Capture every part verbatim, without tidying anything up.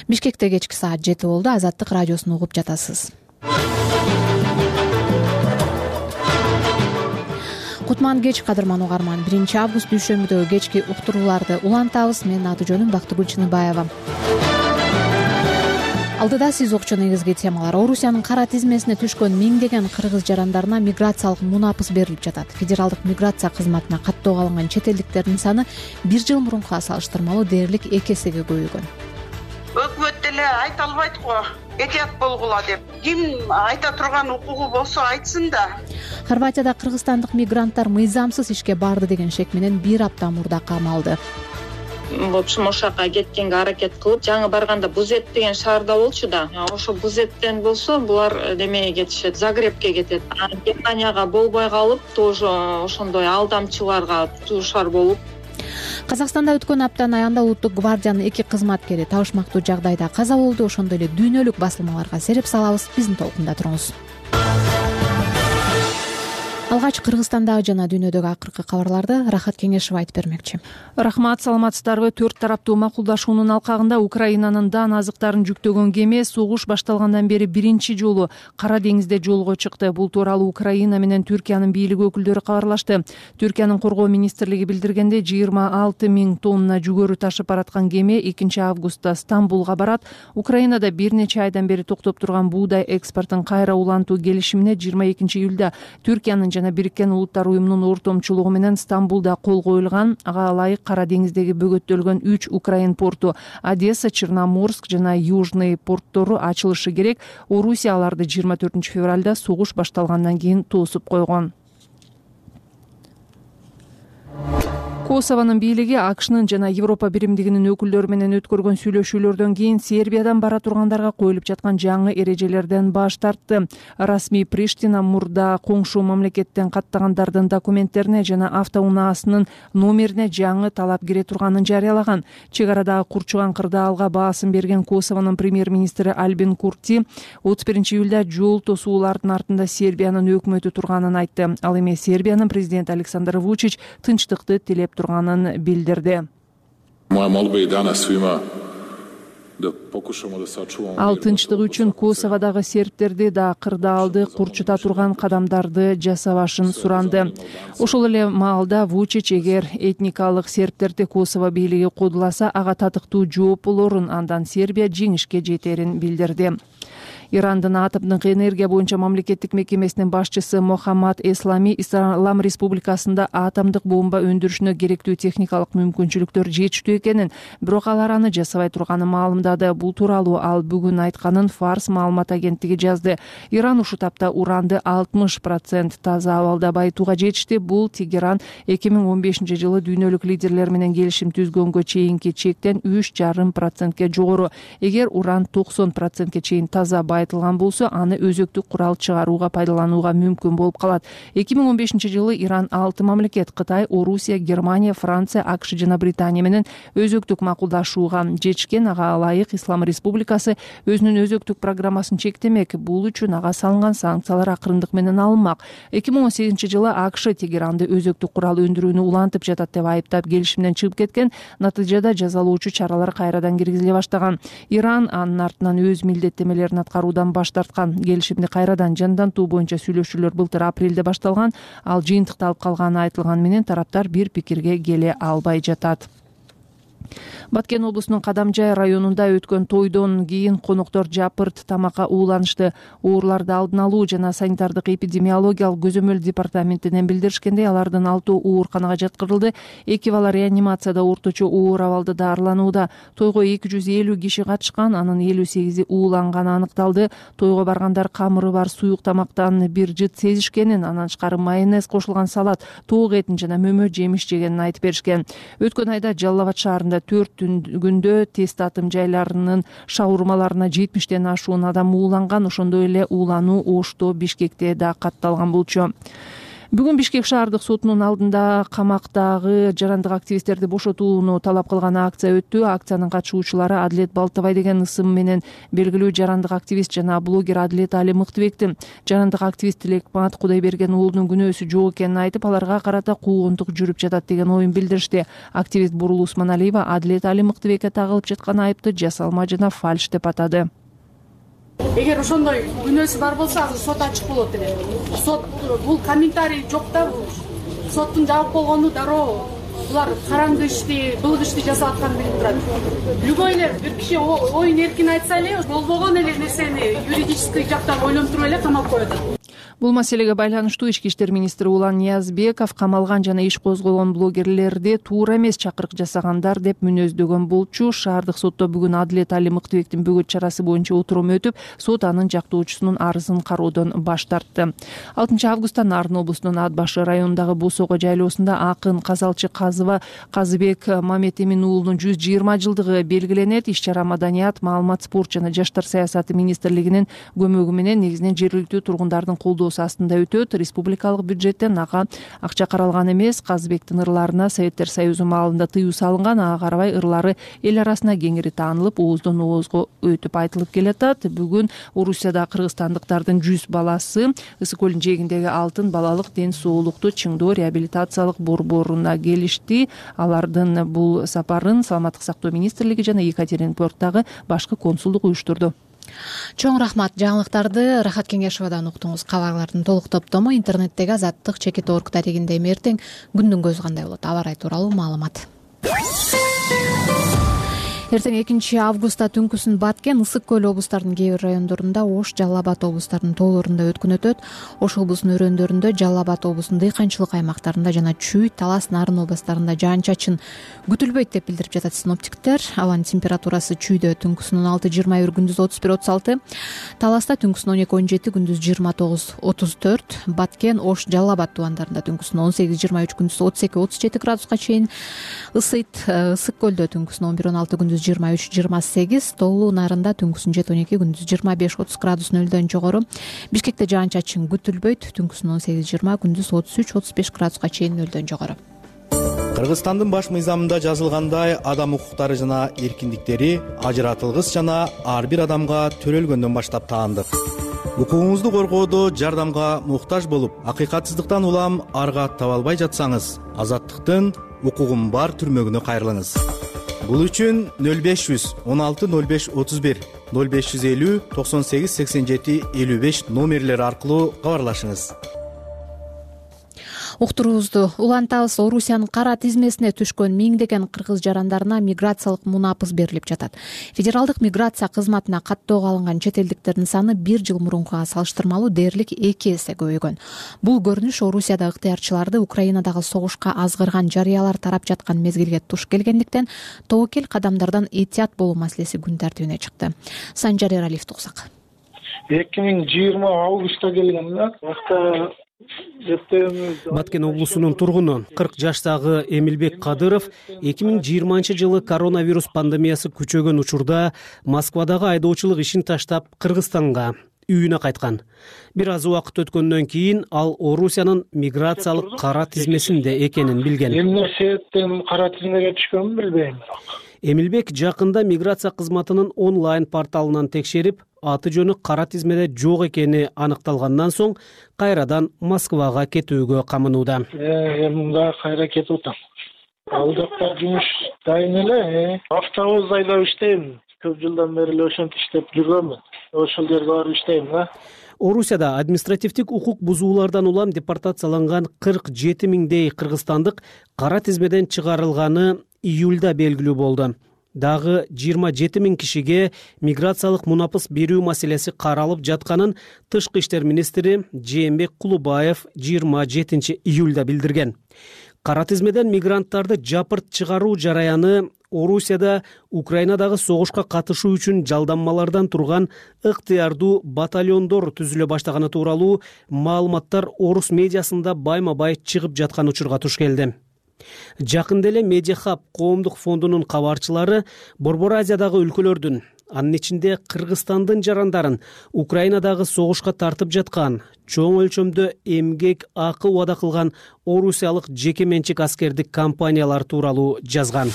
Бишкекте кечки саат жети болду. Азаттык радиосун угуп жатасыз. Кутман кеч, кадырман угарман. биринчи август дүйшөмбүдөгү кечки уктурууларды улантабыз. Менин аты жөнүм Бактыгүл Чыныбаева. Алдыда сиз окчу негизги темалар. Орусиянын кара тизмесине түшкөн миңдеген кыргыз жарандарына миграциялык мунапыс берилип жатат. Федералдык миграция кызматына каттоого алынган чет элдиктердин саны бир жыл мурункуга салыштырмалуу дээрлик эки эсеге көбөйгөн. Өкмөт деле айта албайт го, этият болгула деп. Ким айта турган укугу болсо айтсын да. Хорватияда кыргызстандык мигранттар мыйзамсыз ишке барды деген шек менен бир апта мурда камалды. В общем, ошака кеткенге аракет кылып, жаңы барганда Бузет деген шаарда болчу да. Ошо Бузеттен болсо, булар демeye кетишет, Загребке кетет. Германияга болбой калып, тоже ошондой алдамчыларга туушар болуп. Казакстанда өткөн аптанын аягында улуттук гвардиянын эки кызматкери табышмактуу жагдайда каза болду. Ошондой эле дүйнөлүк басылмаларга сереп салабыз. Биздин толкунда туруңуз. Алгач Кыргызстандагы жана дүйнөдөгү акыркы кабарларды Рахат Кеңешев айтып бермекчи. Рахмат, саламатсыздарбы? Төрт тараптуу макулдашуунун алкагында Украинанын дан азыктарын жүктөгөн кеме согуш башталгандан бери биринчи жолу Кара деңизде жолго чыкты. Бул тууралуу Украина менен Түркиянын бийлиги өкүлдөрү кабарлашты. Түркиянын коргоо министрлиги билдиргенде, жыйырма алты миң тонна жүгөрү ташып бараткан кеме экинчи августта Стамбулга барат. Украинада бир нече айдан бери токтоп турган буудай экспортун кайра улантуу келишимине жыйырма экинчи июлда Түркиянын жана Бириккен Улуттар уюмунун ортомчулугу менен Стамбулда кол коюлган. Ага ылайык Кара деңиздеги бөгөттөлгөн үч Украин порту Одесса, Черноморск жана Южный порттору ачылышы керек. Орусия аларды жыйырма төртүнчү февралда согуш башталгандан кийин тосуп койгон. Косованын бийлиги АКШнын жана Европа биримдигинин өкүлдөрү менен өткөргөн сүйлөшүүлөрдөн кийин Сербиядан бара тургандарга коюлуп жаткан жаңы эрежелерден баш тартты. Расмий Приштина мурда коңшу мамлекеттен каттагандардын документтерине жана автоунаасынын номерине жаңы талап кире турганын жарыялаган. Чек арадагы курчуган кырдаалга баасын берген Косованын премьер-министри Альбин Курти отуз биринчи июлда жол тосуулардын артында Сербиянын өкмөтү турганын айтты. Ал эми Сербиянын президенти Александр Вучич тынчтыкты тилеп турганын билдирди. Ал тынчтык үчүн Косоводагы сербтерди да кырдаалды курчута турган кадамдарды жасабашын суранды. Ошол эле маалда Вучич эгер этникалык сербтерди Косово бийлиги кодуласа, ага татыктуу жооп болорун, андан Сербия жеңишке жетерин билдирди. Ирандын атомдук энергия боюнча мамлекеттик мекемесинин башчысы Мохаммад Эслами Ислам Республикасында атомдук бомба өндүрүшүнө керектүү техникалык мүмкүнчүлүктөр жетиштүү экенин, бирок алар аны жасабай турганын маалымдады. Бул тууралуу ал бүгүн айтканын Фарс маалымат агенттиги жазды. Иран ушул тапта уранды алтымыш процент таза абалда байытууга жетишти. Бул Тегеран эки миң он бешинчи жылы дүйнөлүк лидерлер менен келишим түзгөнгө чейинки чектен үч жарым процентке жогору. Эгер уран токсон процентке чейин таза айтылган болсо, аны өзөктүк курал чыгарууга пайдаланууга мүмкүн болуп калат. эки миң он бешинчи жылы Иран алты мамлекет — Кытай, Орусия, Германия, Франция, АКШ жана Британия менен өзөктүк макулдашууга жетишкен. Ага ылайык Ислам Республикасы өзүнүн өзөктүк программасын чектемек. Бул үчүн ага салынган санкциялар акырындык менен алынмак. эки миң он сегизинчи жылы АКШ Тегеранды өзөктүк курал өндүрүүнү улантып жатат деп айыптап келишимден чыгып кеткен. Натыйжада жазалоочу чаралар кайрадан киргизиле баштаган. Иран анын артынан өз милдеттемелерин аткаруу баш тарткан. Келишимди кайрадан жандантуу боюнча сүйлөшүүлөр былтыр апрелде башталган. Ал жыйынтыкталып калганы айтылган менен тараптар бир пикирге келе албай жатат. Баткен облусунун Кадамжай районунда өткөн тойдон кийин коноктор жапырт тамакка ууланышты. Ооруларды алдын алуу жана санитардык эпидемиологиялык көзөмөл департаментинен билдиришкендей, алардын алтоо ооруканага жаткырылды. Эки бала реанимацияда орточо оор абалда даарыланууда. Тойго эки жүз элүү киши катышкан, анын элүү сегизи ууланганы аныкталды. Тойго баргандар камыры бар суюк тамактан бир жыт сезишкенин, анан тышкары майонез кошулган салат, тоок этин жана мөмө жемиш жегенин айтып беришкен. Өткөн айда Жалал Абад шаарында төрт күндө тест атым жайларынын шаурмаларына жетимиштен ашуун адам ууланган. Ошондой эле уулануу Ошто, Бишкекте да катталган болчу. Бүгүн Бишкек шаардык сотунун алдында камактагы жарандык активисттерди бошотууну талап кылган акция өттү. Акциянын катышуучулары Адилет Балтабай деген ысым менен белгилүү жарандык активист жана блогер Адилет Али Мыктыбекти жарандык активист Тилекмат Кудайберген уулунун күнөөсү жок экенин айтып, аларга карата куугунтук жүрүп жатат деген оюн билдиришти. Активист Бурул Усманалиева Адилет Али Мыктыбекке тагылып жаткан айыпты жасалма жана фальш деп атады. Эгер ошондой күнөөсү бар болсо, азыр сот ачык болот эле. Сот бул комментарий жок да, бул соттун жаап болгону дароо булар караңгы ишти, былык ишти жасап атканын билип турат. Любой эле бир киши оюн эркин айтса эле, болбогон эле нерсени юридический жактан ойлонтуруп эле камап коет. Бул маселеге байланыштуу ички иштер министри Улан Ниязбеков камалган жана иш козголгон блогерлерди туура эмес чакырык жасагандар деп мүнөздөгөн болчу. Шаардык сотто бүгүн Адилет Али Мыктыбектин бөгөт чарасы боюнча отурум өтүп, сот анын жактоочусунун арызын кароодон баш тартты. алтынчы августта Нарын облусунун Ат башы районундагы Босого жайлоосунда акын Казалчы Казыва Казыбек Маметемин уулунун жүз жыйырма жылдыгы белгиленет. Иш-чара Маданият, маалымат, спорт жана жаштар саясаты министрлигинин көмөгү менен негизинен жергиликтүү тургундардын колдоо астында өтөт. Республикалык бюджеттен ага акча каралган эмес. Казыбектин ырларына Советтер Союзу маалында тыюу салынган. Ага карабай ырлары эл арасына кеңири таанылып, ооздон оозго өтүп айтылып келатат. Бүгүн Орусияда кыргызстандыктардын жүз баласы Ысык көлүнүн жээгиндеги Алтын балалык ден соолукту чыңдоо реабилитациялык борборуна келишти. Алардын бул сапарын Саламаттык сактоо министрлиги жана Екатеринбургдагы башкы консулдук уюштурду. Чоң рахмат. Жаңылыктарды Рахат Кеңешовадан уктуңуз. Кабарлардын толук топтому интернеттеги Азаттык чекит орг дарегинде эртең күндүн көзү кандай болот, аба ырайы тууралуу маалымат. Эртең экинчи августта түнкүсүн Баткен, Ысык көл облустарынын кээ бир райондорунда, Ош, Жалал Абад облустарынын тоолорунда өткөн өтөт. Ош облусунун өрөөндөрүндө, Жалал Абад облусунун дыйканчылык аймактарында жана Чүй, Талас, Нарын областарында жаан-чачын күтүлбөйт деп билдирип жатат синоптиктер. Абанын температурасы Чүйдө түнкүсүн он алты жыйырма бир, күндүз отуз бир отуз алты, Таласта түнкүсүн он эки он жети, күндүз жыйырма тогуз отуз төрт, Баткен, Ош, Жалал Абад тубандарында түнкүсүн он сегиз жыйырма үч, күндүз отуз эки отуз жети градуска чейин ысыйт. Ысык көлдө түнкүсүн он бир он алты, күндүз жыйырма үч жыйырма сегиз, Тоолуу Нарында түнкүсүн жети он эки, күндүз жыйырма беш отуз градус нөлдөн жогору. Бишкекте жаан-чачын күтүлбөйт, түнкүсүн он сегиз жыйырма, күндүз отуз үч отуз беш градуска чейин нөлдөн жогору. Кыргызстандын баш мыйзамында жазылгандай, адам укуктары жана эркиндиктери ажыратылгыс жана ар бир адамга төрөлгөндөн баштап таандык. Укугуңузду коргоодо жардамга муктаж болуп, акыйкатсыздыктан улам арга таба албай жатсаңыз, Азаттыктын укугум бар түрмөгүнө кайрылыңыз. Бул үчүн нөл беш жүз он алты нөл беш отуз бир, нөл беш жүз элүү токсон сегиз сексен жети элүү беш номерлери аркылуу кабарлашыңыз. Уктуруубузду улантабыз. Орусиянын кара тизмесине түшкөн миңдеген кыргыз жарандарына миграциялык мунапыс берилип жатат. Федералдык миграция кызматына каттоого алынган чет элдиктердин саны бир жыл мурункуга салыштырмалуу дээрлик эки эсе көбөйгөн. Бул көрүнүш Орусияда ыктыярчыларды Украинадагы согушка азгырган жарыялар тарап жаткан мезгилге туш келгендиктен тобокел кадамдардан этият болуу маселеси күн тартибине чыкты. Санжар Эралиев туксак. эки миң жыйырма августта келген да. Баткен облусунун тургуну кырк жаштагы Эмилбек Кадыров эки миң жыйырманчы жылы коронавирус пандемиясы күчөгөн учурда Москвадагы айдоочулук ишин таштап Кыргызстанга, үйүнө кайткан. Бир аз убакыт өткөндөн кийин ал Орусиянын миграциялык кара тизмесинде экенин билген. Эмне себептен кара тизмеге түшкөнүн билбейм. Эмилбек жакында миграция кызматынын онлайн порталынан текшерип, аты жөнү кара тизмеде жок экени аныкталгандан соң кайрадан Москвага кетүүгө камынууда. Э, мында кайра кетип атам. Ал жакта жумуш дайын эле. Автобус айдап иштейм. Көп жылдан бери эле ошентип иштеп жүргөнмүн. Ошол жерге барып иштейм да. Орусияда административдик укук бузуулардан улам депортацияланган кырк жети миңдей кыргызстандык кара тизмеден чыгарылганы июлда белгилүү болду. Дагы жыйырма жети миң кишиге миграциялык мунапыс берүү маселеси каралып жатканын Тышкы иштер министри Жээнбек Кулубаев жыйырма жетинчи июлда билдирген. Кара тизмеден мигранттарды жапырт чыгаруу жараяны Орусияда Украинадагы согушка катышуу үчүн жалданмалардан турган ыктыярдуу батальондор түзүлө баштаганы тууралуу маалыматтар орус медиасында байма-бай чыгып жаткан учурга туш келди. Жакында эле Медиахаб коомдук фондунун кабарчылары Борбор Азиядагы өлкөлөрдүн анын ичинде Кыргызстандын жарандарын Украинадагы согушка тартып жаткан, чоң өлчөмдө эмгек акы убада кылган орусиялык жеке менчик аскердик компаниялар тууралуу жазган.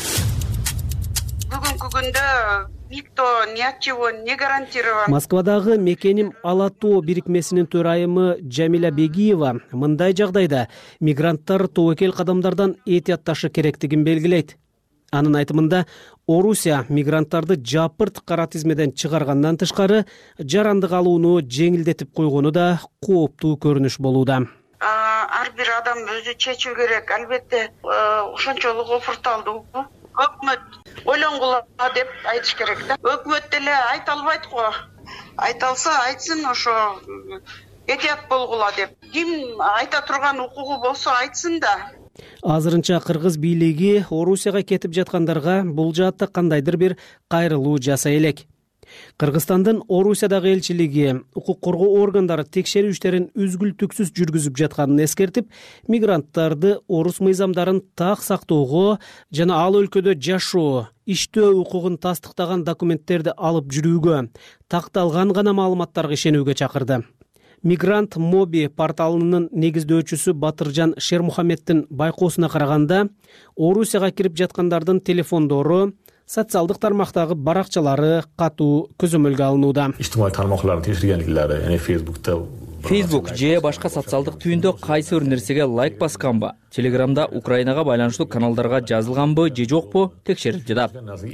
Бүгүнкү күндө никто ни от чего не гарантирован. Москвадагы Мекеним Алатоо бирикмесинин төрайымы Жамиля Бегиева мындай жагдайда мигранттар тобокел кадамдардан этиятташы керектигин белгилейт. Анын айтымында, Орусия мигранттарды жапырт кара тизмеден чыгаргандан тышкары жарандык алууну жеңилдетип койгону да кооптуу көрүнүш болууда. Ар бир адам өзү чечүү керек. Албетте, ошончолук опурталдуу. Өкмөт ойлонгула деп айтыш керек да. Өкмөт деле айта албайт го. Айта алса айтсын, ошо этият болгула деп. Ким айта турган укугу болсо айтсын да. Азырынча кыргыз бийлиги Орусияга кетип жаткандарга бул жаатта кандайдыр бир кайрылуу жасай элек. Кыргызстандын Орусиядагы элчилиги укук коргоо органдары текшерүү иштерин үзгүлтүксүз жүргүзүп жатканын эскертип, мигранттарды орус мыйзамдарын так сактоого жана ал өлкөдө жашоо, иштөө укугун тастыктаган документтерди алып жүрүүгө, такталган гана маалыматтарга ишенүүгө чакырды. Мигрант Моби порталынын негиздөөчүсү Батыржан Шермухаммеддин байкоосуна караганда, Орусияга кирип жаткандардын телефондору, социалдык тармактагы баракчалары катуу көзөмөлгө алынууда. Ижтимаий тармактарды текшергенликлери, яны Facebook'та Facebook же башка социалдык түйүндө кайсы бир нерсеге лайк басканбы, Телеграмда Украинага байланыштуу каналдарга жазылганбы же жокпу текшерип жатат.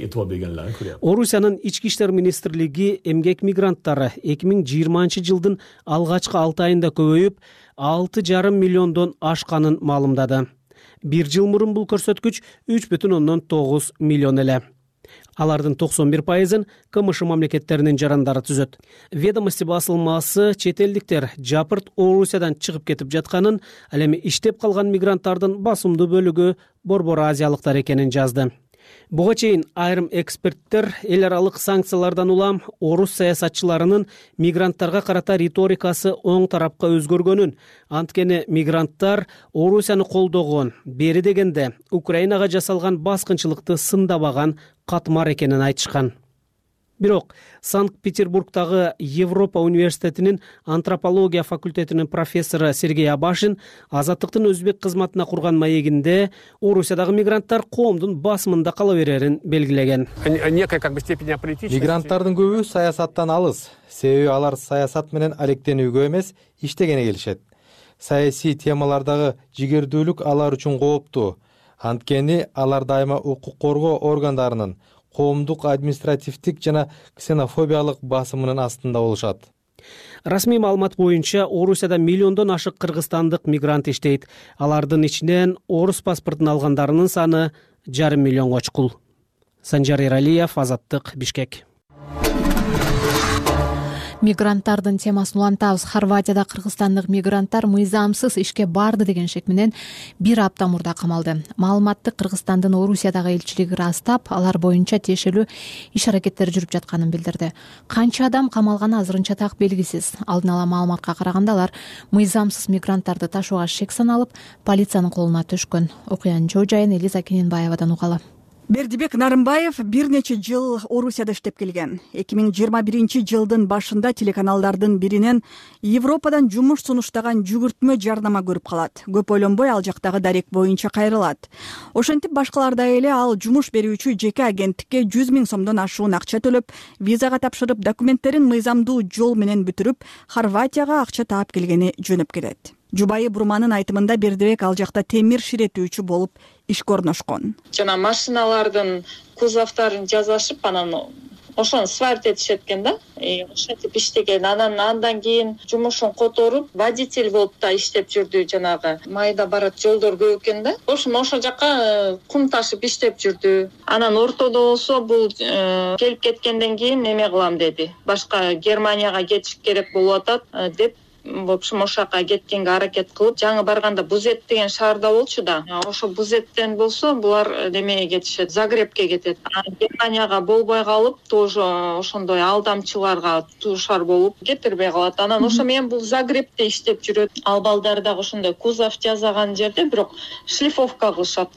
Орусиянын ички иштер министрлиги эмгек мигранттары эки миң жыйырманчы жылдын алгачкы алты айында көбөйүп, алты жарым миллиондон ашканын маалымдады. Бир жыл мурун бул көрсөткүч үч бүтүн ондон тогуз миллион эле. Алардын токсон бир пайызын КМШ мамлекеттеринин жарандары түзөт. Ведомости басылмасы чет элдиктер жапырт Орусиядан чыгып кетип жатканын, ал эми иштеп калган мигранттардын басымдуу бөлүгү борбор азиялыктар экенин жазды. Буга чейин айрым эксперттер эл аралык санкциялардан улам орус саясатчыларынын мигранттарга карата риторикасы оң тарапка өзгөргөнүн, анткени мигранттар Орусияны колдогон, бери дегенде Украинага жасалган баскынчылыкты сындабаган катмар экенин айтышкан. Бирок Санкт-Петербургдагы Европа университетинин антропология факультетинин профессору Сергей Абашин Азаттыктын өзбек кызматына курган маегинде Орусиядагы мигранттар коомдун басымында кала берерин белгилеген. Мигранттардын көбү саясаттан алыс, себеби алар саясат менен алектенүүгө эмес, иштегене келишет. Саясий темалардагы жигердүүлүк алар үчүн кооптуу. Анткени алар дайыма укук коргоо органдарынын коомдук административдик жана ксенофобиялык басымынын астында болушат. Расмий маалымат боюнча Орусияда миллиондон ашык кыргызстандык мигрант иштейт. Алардын ичинен орус паспортун алгандарынын саны жарым миллионго чукул. Санжар Эралиев, Азаттык, Бишкек. Мигранттардын темасын улантабыз. Хорватияда кыргызстандык мигранттар мыйзамсыз ишке барды деген шек менен бир апта мурда камалды. Маалыматты Кыргызстандын Орусиядагы элчилиги ырастап, алар боюнча тиешелүү иш аракеттер жүрүп жатканын билдирди. Канча адам камалганы азырынча так белгисиз. Алдын ала маалыматка караганда алар мыйзамсыз мигранттарды ташууга шек саналып, полициянын колуна түшкөн. Окуянын жоо жайын Элиза Кененбаевадан угалы. Бердибек Нарымбаев бир нече жыл Орусияда иштеп келген. эки миң жыйырма биринчи жылдын башында телеканалдардын биринен Европадан жумуш сунуштаган жүгүртмө жарнама көрүп калат. Көп ойлонбой ал жактагы дарек боюнча кайрылат. Ошентип башкалардай эле ал жумуш берүүчү жеке агенттикке жүз миң сомдон ашуун акча төлөп, визага тапшырып, документтерин мыйзамдуу жол менен бүтүрүп, Хорватияга акча таап келгени жөнөп кетет. Жубайы Бурманын айтымында Бердибек ал жакта темир ширетүүчү болуп ишке орношкон. Жана машиналардын кузовдорун жазашып, анан ошону сварить этишет экен да. Ошентип иштеген. Анан андан кийин жумушун которуп, водитель болуп да иштеп жүрдү, жанагы майда барат жолдор көп экен да. Ошону ошол жака кум ташып иштеп жүрдү. Анан ортодо болсо бул келип кеткенден кийин эме кылам деди. Башка Германияга кетиш керек болуп атат деп в общем ошака кеткенге аракет кылып, жаңы барганда Бузет деген шаарда болчу да. Ошо Бузеттен болсо булар немеге кетишет, Загребке кетет. Германияга болбой калып, тоже ошондой алдамчыларга туушар болуп кетирбей калат. Анан ошо менен бул Загребте иштеп жүрөт. Ал балдар дагы ошондой кузов жасаган жерде бирок шлифовка кылышат экен.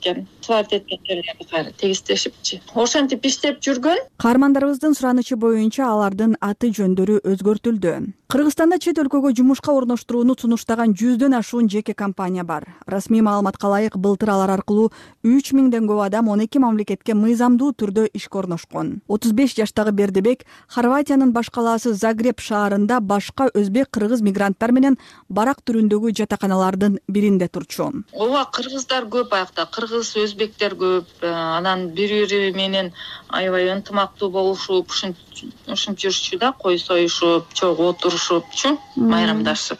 сварить эткен жерлерди кайра тегистешипчи ошентип иштеп жүргөн. Каармандарыбыздын суранычы боюнча алардын аты жөндөрү өзгөртүлдү. Кыргызстанда чет өлкөгө жумушка орноштурууну сунуштаган жүздөн ашуун жеке компания бар. Расмий маалыматка ылайык былтыр алар аркылуу үч миңден көп адам он эки мамлекетке мыйзамдуу түрдө ишке орношкон. отуз беш жаштагы Бердибек Хорватиянын баш калаасы Загреб шаарында башка өзбек кыргыз мигранттар менен барак түрүндөгү жатаканалардын биринде турчу. Ооба, кыргыздар көп аякта, кыргыз өзбектер көп. Анан бири бири менен аябай ынтымактуу болушуп, ушинтип жүрүшчү да, кой союшуп, чогуу отурушупчу, майрамдашып.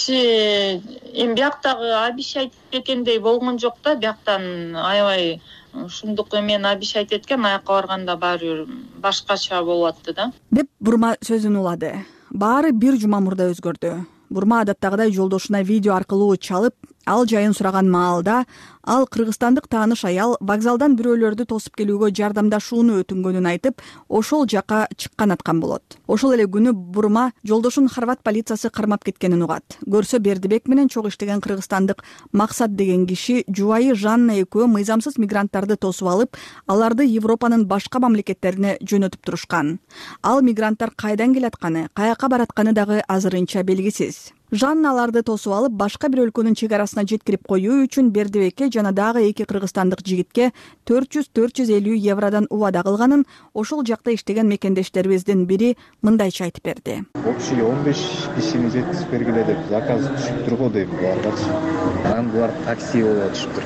Иши эми бияктагы обещать эткендей болгон жок да, бияктан аябай ушундук эмен обещать эткен, аякка барганда баары бир башкача болуп атты да. Деп Бурма сөзүн улады. Баары бир жума мурда өзгөрдү. Бурма адаттагыдай жолдошуна видео аркылуу чалып, ал жайын сураган маалда ал кыргызстандык тааныш аял вокзалдан бирөөлөрдү тосуп келүүгө жардамдашууну өтүнгөнүн айтып, ошол жака чыккан аткан болот. Ошол эле күнү Бурма жолдошун хорват полициясы кармап кеткенин угат. Көрсө Бердибек менен чогуу иштеген кыргызстандык Максат деген киши жубайы Жанна экөө мыйзамсыз мигранттарды тосуп алып, аларды Европанын башка мамлекеттерине жөнөтүп турушкан. Ал мигранттар кайдан келатканы, каяка баратканы дагы азырынча белгисиз. Жанна аларды тосуп алып, башка бир өлкөнүн чек арасына жеткирип коюу үчүн Бердибекке жана дагы эки кыргызстандык жигитке төрт жүз төрт жүз элүү евродон убада кылганын ошол жакта иштеген мекендештерибиздин бири мындайча айтып берди. Общий он беш кишини жеткизип бергиле деп заказ түшүптүр го дейм буларгачы. Анан булар такси болуп атышыптыр.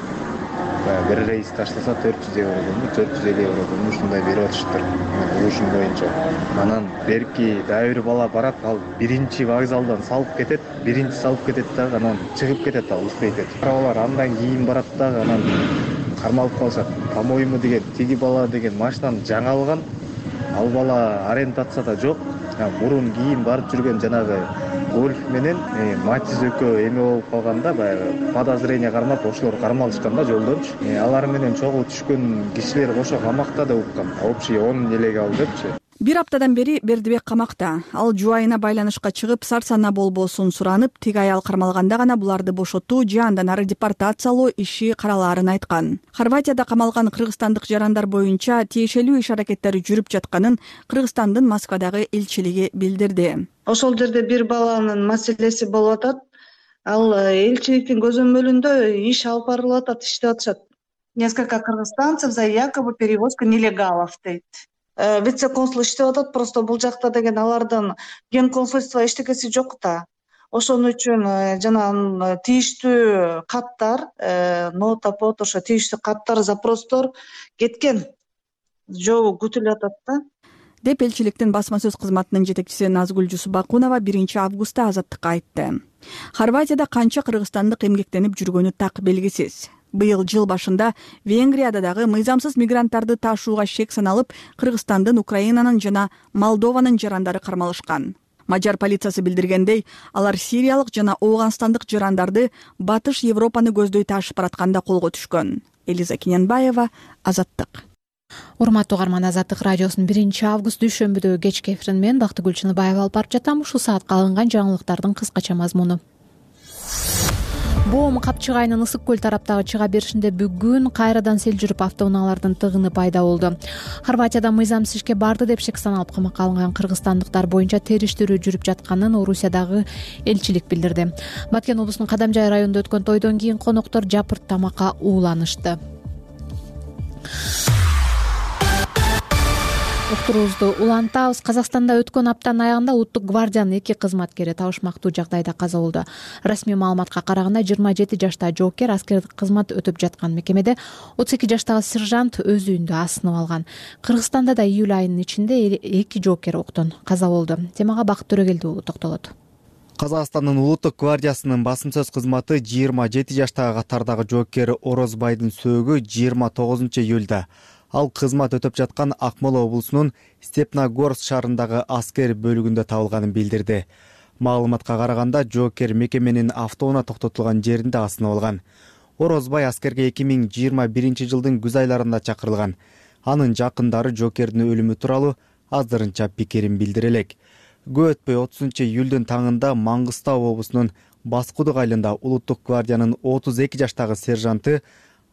Бир рейс таштаса төрт жүз евродон, төрт жүз элүү евродон ушундай берип атышыптыр. Ушун боюнча. Анан берки дагы бир бала барат, ал биринчи вокзалдан салып кетет, биринчи салып кетет дагы анан чыгып кетет, ал успейт этет. Балар андан кийин барат дагы анан кармалып калышат. По-моему деген тиги бала деген машинаны жаңа алган. Ал бала ориентацияда жок. Мурун кийин барып жүргөн жанагы Гольф менен Матиз экөө эме болуп калганда, баягы подозрение кармап, ошолор кармалышкан да жолдончу. Алар менен чогуу түшкөн кишилер ошо камакта деп уккан. Общий он нелегал депчи. Бир аптадан бери Бердибек камакта. Ал жубайына байланышка чыгып, сарсана болбосун суранып, тик аял кармалганда гана буларды бошотуу же андан ары депортациялоо иши каралаарын айткан. Хорватияда камалган кыргызстандык жарандар боюнча тиешелүү иш аракеттери жүрүп жатканын Кыргызстандын Москвадагы элчилиги билдирди. Ошол жерде бир баланын маселеси болуп атат. Ал элчиликтин көзөмөлүндө иш алып барылып атат, иштеп атышат. Несколько кыргызстанцев за якобы перевозку нелегалов дейт. Вице-консул иштеп атат, просто бул жакта деген алардын ген консульство эчтекеси жок да. Ошон үчүн жана тийиштүү каттар, нота под, ошо тийиштүү каттар, запростор кеткен. Жобу күтүлүп атат да. Деп элчиликтин басма сөз кызматынын жетекчиси Назгүл Жусупбакунова биринчи августта Азаттыкка айтты. Хорватияда канча кыргызстандык эмгектенип жүргөнү так белгисиз. Быйыл жыл башында Венгрияда дагы мыйзамсыз мигранттарды ташууга шек саналып, Кыргызстандын, Украинанын жана Молдованын жарандары кармалышкан. Мажар полициясы билдиргендей, алар сириялык жана Ооганстандык жарандарды Батыш Европаны көздөй ташып баратканда колго түшкөн. Элиза Кененбаева, Азаттык. Урматтуу угарман, Азаттык радиосунун биринчи август дүйшөмбүдөгү кечки эфирин мен Бактыгүл Чыныбаева алып барып жатам. Ушул саатка алынган жаңылыктардын кыскача мазмуну. Боом Капчык айынын Ысык көл тараптагы чыга беришинде бүгүн кайрадан сел жүрүп, автоунаалардын тыгыны пайда болду. Хорватияда мыйзамсыз ишке барды деп шек саналып камакка алынган кыргызстандыктар боюнча териштирүү жүрүп жатканын Орусиядагы элчилик билдирди. Баткен облусунун Кадамжай районунда өткөн тойдон кийин коноктор жапырт тамакка ууланышты. Уктуруубузду улантабыз. Казакстанда өткөн аптанын аягында Улуттук гвардиянын эки кызматкери табышмактуу жагдайда каза болду. Расмий маалыматка караганда жыйырма жети жаштагы жоокер аскердик кызмат өтүп жаткан мекемеде отуз эки жаштагы сержант өз үйүндө асынып алган. Кыргызстанда да июль айынын ичинде эки жоокер октон каза болду. Темага Бакыт Төрөгелди уулу токтолот. Казакстандын Улуттук гвардиясынын басым сөз кызматы жыйырма жети жаштагы катардагы жоокер Орозбайдын сөөгү жыйырма тогузунчу июлда ал кызмат өтөп жаткан Акмола облусунун Степногорск шаарындагы аскер бөлүгүндө табылганын билдирди. Маалыматка караганда жоокер мекеменин автоунаа токтотулган жеринде асынып алган. Орозбай аскерге эки миң жыйырма биринчи жылдын күз айларында чакырылган. Анын жакындары жоокердин өлүмү тууралуу азырынча пикирин билдире элек. Көп өтпөй отузунчу июлдун таңында Маңгыстау облусунун Баскудук айылында Улуттук гвардиянын отуз эки жаштагы сержанты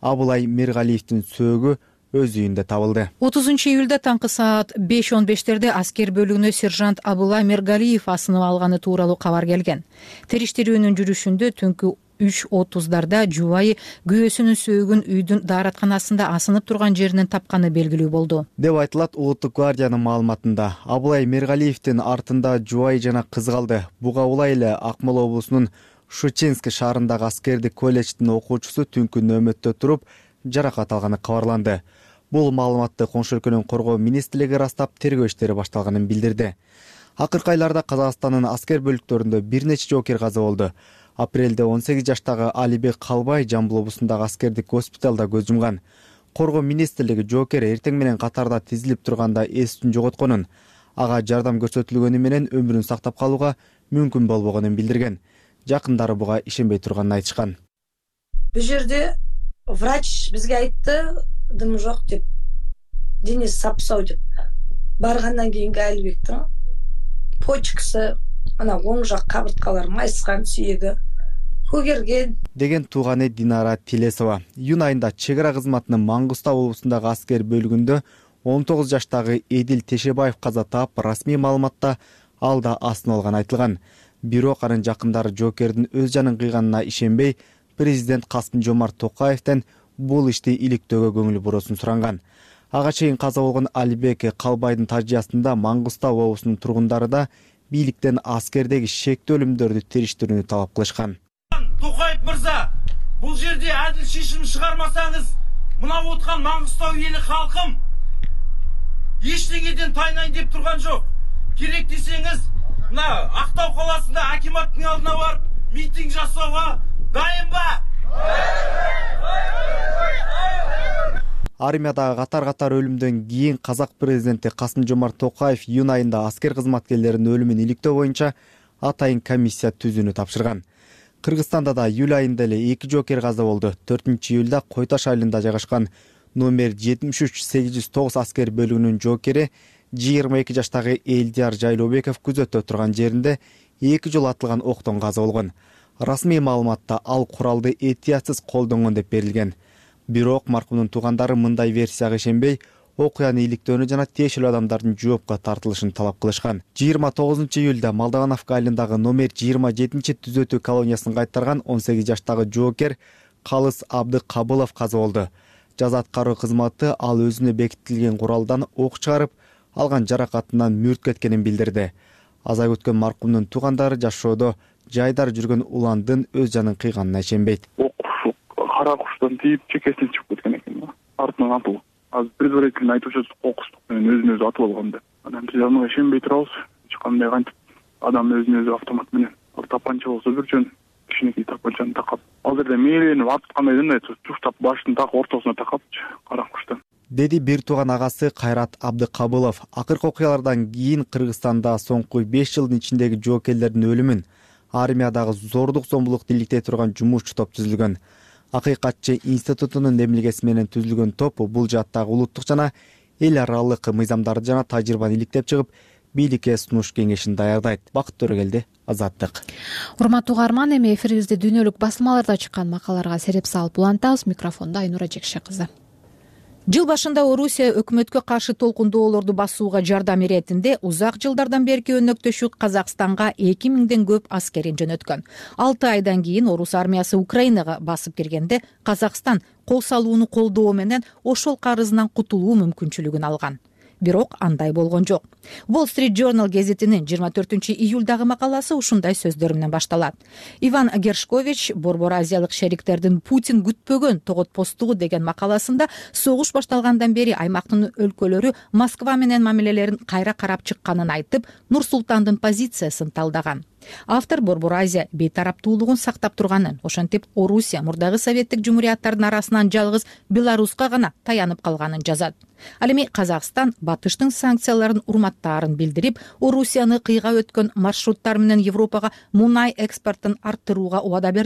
Абылай Мергалиевдин сөөгү өз үйүндө табылды. отузунчу июлда таңкы саат беш он бештерде аскер бөлүгүнө сержант Абылай Мергалиев асынып алганы тууралуу кабар келген. Териштирүүнүн жүрүшүндө түнкү үч отуздарда жубайы күйөөсүнүн сөөгүн үйдүн дааратканасында асынып турган жеринен тапканы белгилүү болду деп айтылат Улуттук гвардиянын маалыматында. Абылай Мергалиевдин артында жубайы жана кызы калды. Буга улай эле Акмола облусунун Шучинск шаарындагы аскердик колледждин окуучусу түнкү нөөмөттө туруп жаракат алганы кабарланды. Бул маалыматты Коңшу өлкөнүн коргоо министрлиги ырастап, тергөө иштери башталганын билдирди. Акыркы айларда Казакстандын аскер бөлүктөрүндө бир нече жоокер каза болду. Апрелде он сегиз жаштагы Алибек Калбай Жамбыл облусундагы аскердик госпиталда көз жумган. Коргоо министрлиги жоокер эртең менен катарда тизилип турганда эсин жоготконун, ага жардам көрсөтүлгөнү менен өмүрүн сактап калууга мүмкүн болбогонун билдирген. Жакындары буга ишенбей турганын айтышкан. Бул жерде врач бизге айтты, дым жок деп, денеси сапсау деп. Баргандан кийинки Алибектин почкасы, ана оң жак кабырткалары майыскан, сүйөгү көгерген деген тууганы Динара Тилесова. Июнь айында чек ара кызматынын Маңгыстау облусундагы аскер бөлүгүндө он тогуз жаштагы Эдил Тешебаев каза таап, расмий маалыматта ал да асынып алганы айтылган. Бирок анын жакындары жоокердин өз жанын кыйганына ишенбей, президент Касым Жомарт Токаевден бул ишти иликтөөгө көңүл буруусун суранган. Ага чейин каза болгон Алибек Калбайдын тажыясында Маңгыстау облусунун тургундары да бийликтен аскердеги шектүү өлүмдөрдү териштирүүнү талап кылышкан. Токаев мырза, бул жерде адил чечим чыгармасаңыз, мына откан Маңгыстау эли халкым эчтеңеден тайнайын деп турган жок. Керек десеңиз, мына Актау каласында акиматтын алдына барып митинг жасауга дайынбы? Армиядагы катар-катар өлүмдөн кийин Казак президенти Касым Жомарт Токаев июнь айында аскер кызматкерлеринин өлүмүн иликтөө боюнча атайын комиссия түзүүнү тапшырган. Кыргызстанда да июль айында эле эки жоокер каза болду. төртүнчү июлда Кой Таш айылында жайгашкан номер жетимиш үч сегиз жүз тогуз аскер бөлүгүнүн жоокери жыйырма эки жаштагы Элдияр Жайлообеков күзөттө турган жеринде эки жолу атылган октон каза болгон. Расмий маалыматта ал куралды этиятсыз колдонгон деп берилген. Бирок маркумдун туугандары мындай версияга ишенбей, окуяны иликтөөнү жана тиешелүү адамдардын жоопко тартылышын талап кылышкан. жыйырма тогузунчу июлда Молдовановка айылындагы номер жыйырма жетинчи түзөтүү колониясын кайтарган он сегиз жаштагы жоокер Калыс Абдыкабылов каза болду. Жаза аткаруу кызматы ал өзүнө бекитилген куралдан ок чыгарып, алган жаракатынан мүрт кеткенин билдирди. Азай өткөн маркумдун туугандары жашоодо жайдар жүргөн уландын өз жанын кыйганына ишенбейт. Кара куштан тийип чекесине чыгып кеткен экен. Артынан атылып. Азыр предварительно айтып жатышат, кокустук менен өзүн өзү атып алган деп. Анан биз ага ишенбей турабыз. Эч кандай кантип адам өзүн өзү автомат менен, ал тапанча болсо бир жөн, кичинекей тапанчаны такап, ал жерде мээленип аткандай туштап башын так ортосуна такапчы, кара куштан. Деди бир тууган агасы Кайрат Абдыкабылов. Акыркы окуялардан кийин Кыргызстанда соңку беш жылдын ичиндеги жоокерлердин өлүмүн армиядагы зордук зомбулукту иликтей турган жумушчу топ түзүлгөн. Акыйкатчы институтунун демилгеси менен түзүлгөн топ бул жааттагы улуттук жана эл аралык мыйзамдарды жана тажрыйбаны иликтеп чыгып, бийликке сунуш кеңешин даярдайт. Бакыт Төрөгелди, Азаттык. Урматтуу угарман, эми эфирибизде дүйнөлүк басмаларда чыккан макалаларга сереп салып улантабыз. Микрофондо Айнура Жекше кызы. Жыл башында Орусия өкмөткө каршы толкундоолорду басууга жардам иретинде узак жылдардан берки өнөктөшү Казакстанга эки миңден көп аскерин жөнөткөн. алты айдан кийин Орус армиясы Украинага басып киргенде Казакстан кол салууну колдоо менен ошол карызынан кутулуу мүмкүнчүлүгүн алган. Бирок андай болгон жок. Wall Street Journal гезитинин жыйырма төртүнчү июлдагы макаласы ушундай сөздөр менен башталат. Иван Гершкович Борбор Азиялык шериктердин Путин күтпөгөн тоготпостугу деген макаласында согуш башталгандан бери аймактын өлкөлөрү Москва менен мамилелерин кайра карап чыкканын айтып, Нур-Султандын позициясын талдаган. Автор Борбор Азия бейтараптуулугун сактап турганын, ошентип Орусия мурдагы советтик жумурияттардын арасынан жалгыз Беларуска гана таянып калганын жазат. Ал эми Казакстан батыштын санкцияларын урматтаарын билдирип, Орусияны кыйга өткөн маршруттар менен Европага мунай экспортун арттырууга убада берди.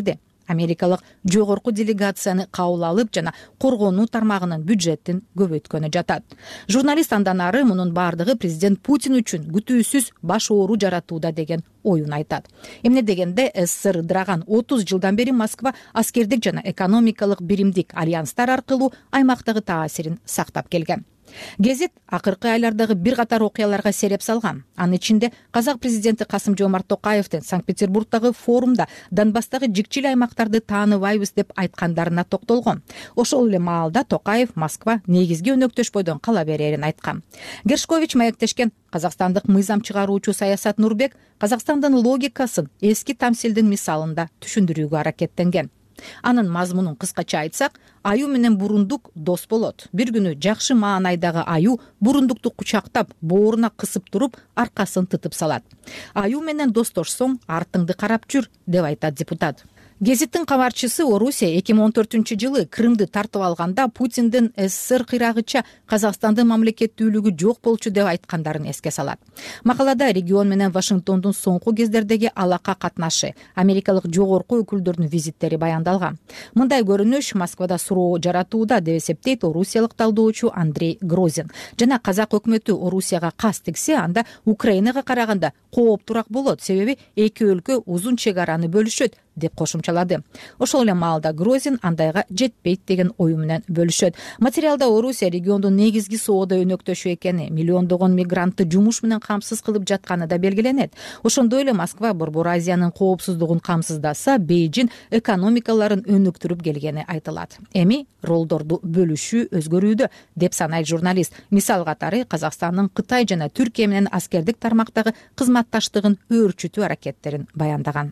америкалык жогорку делегацияны кабыл алып жана коргонуу тармагынын бюджетин көбөйткөнү жатат. Журналист андан ары мунун баардыгы президент Путин үчүн күтүүсүз баш оору жаратууда деген оюн айтат. Эмне дегенде СССР ыдыраган отуз жылдан бери Москва аскердик жана экономикалык биримдик альянстар аркылуу аймактагы таасирин сактап келген. Гезит акыркы айлардагы бир катар окуяларга сереп салган. Анын ичинде казак президенти Касым-Жомарт Токаевдин Санкт-Петербургдагы форумда Донбасстагы жикчил аймактарды тааныбайбыз деп айткандарына токтолгон. Ошол эле маалда Токаев Москва негизги өнөктөшпөйдөн кала берерин айткан. Гершкович маектешкен казакстандык мыйзам чыгаруучу Саясат Нурбек Казакстандын логикасын эски тамсилдин мисалында түшүндүрүүгө аракеттенген. Анын мазмунун кыскача айтсак, аюу менен бурундук дос болот. Бир күнү жакшы маанайдагы аюу бурундукту кучактап, бооруна кысып туруп, аркасын тытып салат. Аюу менен достошсоң, артыңды карап жүр, деп айтат депутат. Гезиттин кабарчысы Орусия эки миң он төртүнчү жылы Крымды тартып алганда Путиндин СССР кыйрагыча Казакстандын мамлекеттүүлүгү жок болчу деп айткандарын эске салат. Макалада регион менен Вашингтондун соңку кездердеги алака катнашы, америкалык жогорку өкүлдөрдүн визиттери баяндалган. Мындай көрүнүш Москвада суроо жаратууда деп эсептейт орусиялык талдоочу Андрей Грозин. Жана казак өкмөтү Орусияга кас тиксе, анда Украинага караганда кооптураак болот, себеби эки өлкө узун чек араны бөлүшөт деп кошумчалады. Ошол эле маалда Грозин андайга жетпейт деген ою менен бөлүшөт. Материалда Орусия региондун негизги соода өнөктөшү экени, миллиондогон мигрантты жумуш менен камсыз кылып жатканы да белгиленет. Ошондой эле Москва Борбор Азиянын коопсуздугун камсыздаса, Бейжин экономикаларын өнүктүрүп келгени айтылат. Эми ролдорду бөлүшүү өзгөрүүдө деп санайт журналист. Мисал катары Казакстандын Кытай жана Түркия менен аскердик тармактагы кызматташтыгын өөрчүтүү аракеттерин баяндаган.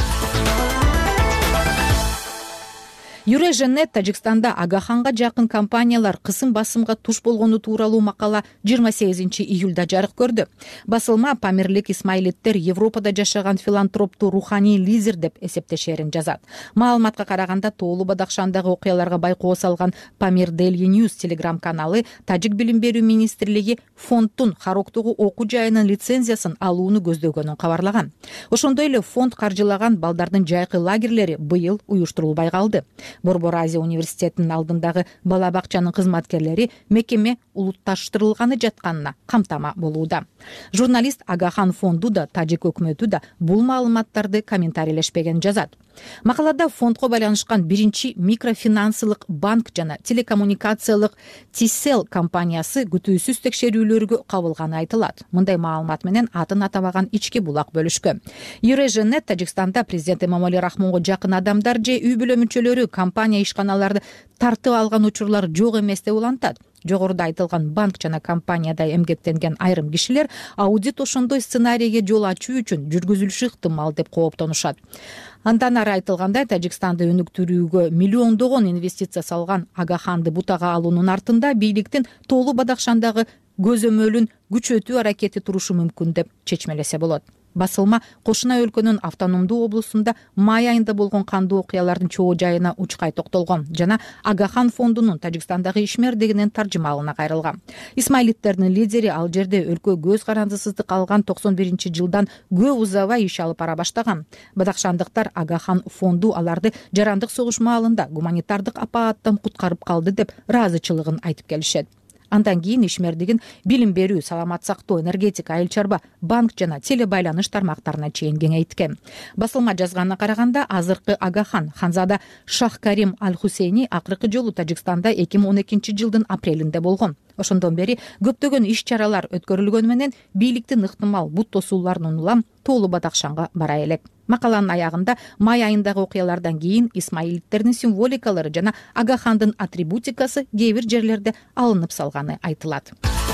Юреженет Тажикстанда Агаханга жакын компаниялар кысым басымга туш болгону тууралуу макала жыйырма сегизинчи июлда жарык көрдү. Басылма Памирлик Исмаилиттер Европада жашаган филантропту руханий лидер деп эсептешерин жазат. Маалыматка караганда Тоолу Бадахшандагы окуяларга байкоо салган Памир Daily News телеграм каналы Тажик билим берүү министрлиги фонддун Хароктогу окуу жайынын лицензиясын алууну көздөгөнүн кабарлаган. Ошондой эле фонд каржылаган балдардын жайкы лагерлери быйыл уюштурулбай калды. Борбор Азия университетинин алдындагы бала бакчанын кызматкерлери мекеме улутташтырылганы жатканына камтама болууда. Журналист Агахан фонду да, Тажик өкмөтү да бул маалыматтарды комментарийлешпеген жазат. Макалада фондго байланышкан биринчи микрофинансылык банк жана телекоммуникациялык Тисел компаниясы күтүүсүз текшерүүлөргө кабылганы айтылат. Мындай маалымат менен атын атабаган ички булак бөлүшкөн. Юреженет Тажикстанда президент Эмомали Рахмонго жакын адамдар же үй бүлө мүчөлөрү компания ишканаларды тартып алган учурлар жок эмес деп улантат. Жогоруда айтылган банк жана компанияда эмгектенген айрым кишилер аудит ошондой сценарийге жол ачуу үчүн жүргүзүлүшү ыктымал деп кооптонушат. Андан ары айтылгандай, Тажикстанды өнүктүрүүгө миллиондогон инвестиция салган Агаханды бутага алуунун артында бийликтин Тоолу Бадахшандагы көзөмөлүн күчөтүү аракети турушу мүмкүн деп чечмелесе болот. Басылма кошуна өлкөнүн автономдуу облусунда май айында болгон кандуу окуялардын чоо жайына учкай токтолгон жана Агахан фондунун Тажикстандагы ишмердигинин таржымалына кайрылган. Исмаилиттердин лидери ал жерде өлкө көз карандысыздык алган токсон биринчи жылдан көп узабай иш алып бара баштаган. Бадахшандыктар Агахан фонду аларды жарандык согуш маалында гуманитардык апааттан куткарып калды деп ыраазычылыгын айтып келишет. Андан кийин ишмердигин билим берүү, саламат сактоо, энергетика, айыл чарба, банк жана теле байланыш тармактарына чейин кеңейткен. Басылма жазганына караганда, азыркы Агахан Ханзада Шахкарим Аль-Хусейни акыркы жолу Тажикстанда эки миң он экинчи жылдын апрелинде болгон. Ошондон бери көптөгөн иш чаралар өткөрүлгөнү менен бийликтин ыктымал бут тосууларын улам Тоолу Бадахшанга бара элек. Макаланын аягында май айындагы окуялардан кийин исмаилиттердин символикалары жана Агахандын атрибутикасы кээ бир жерлерде алынып салганы айтылат.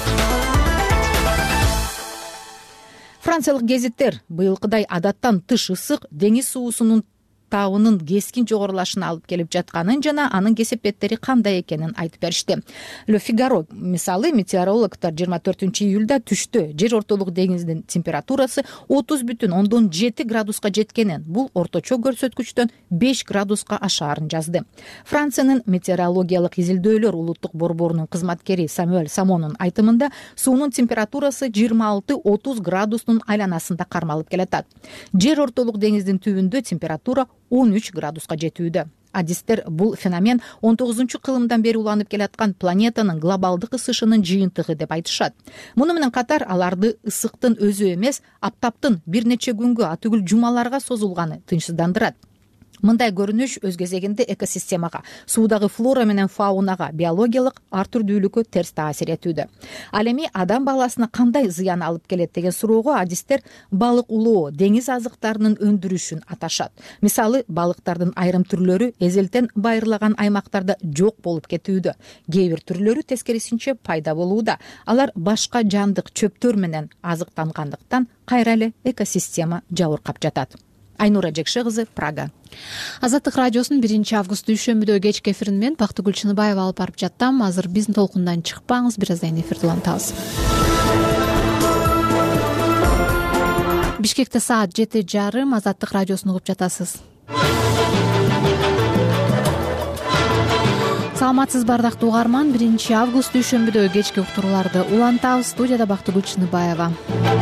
Франциялык гезиттер быйылкыдай адаттан тыш ысык деңиз суусунун табынын кескин жогорулашына алып келип жатканын жана анын кесепеттери кандай экенин айтып беришти. Le Figaro мисалы метеорологдор жыйырма төртүнчү июлда түштө жер ортолук деңиздин температурасы отуз бүтүн ондон жети градуска жеткенин, бул орточо көрсөткүчтөн беш градуска ашаарын жазды. Франциянын метеорологиялык изилдөөлөр улуттук борборунун кызматкери Самуэль Самонун айтымында суунун температурасы жыйырма алты отуз градустун айланасында кармалып келатат. Жер ортолук деңиздин түбүндө температура он үч градуска жетүүдө. Адистер бул феномен он тогузунчу кылымдан бери уланып келаткан планетанын глобалдык ысышынын жыйынтыгы деп айтышат. Муну менен катар аларды ысыктын өзү эмес, аптаптын бир нече күнгө атүгүл жумаларга созулганы тынчсыздандырат. Мындай көрүнүш өз кезегинде экосистемага, суудагы флора менен фаунага, биологиялык ар түрдүүлүккө терс таасир этүүдө. Ал эми адам баласына кандай зыян алып келет деген суроого адистер балык улоо, деңиз азыктарынын өндүрүшүн аташат. Мисалы, балыктардын айрым түрлөрү эзелтен байырлаган аймактарда жок болуп кетүүдө. Кээ бир түрлөрү тескерисинче пайда болууда. Алар башка жандык чөптөр менен азыктангандыктан кайра эле экосистема жабыркап жатат. Айнура Жекше кызы, Прага. Азаттык радиосунун биринчи август дүйшөмбүдө кечки эфирин мен Бактыгүл Чыныбаева алып барып жаттым. Азыр биздин толкундан чыкпаңыз, бир аздан эфирди улантабыз. Бишкекте саат жети жарым, Азаттык радиосун угуп жатасыз. Саламатсызбы ардактуу угарман, биринчи август дүйшөмбүдө кечки уктурууларды улантабыз. Студияда Бактыгүл Чыныбаева.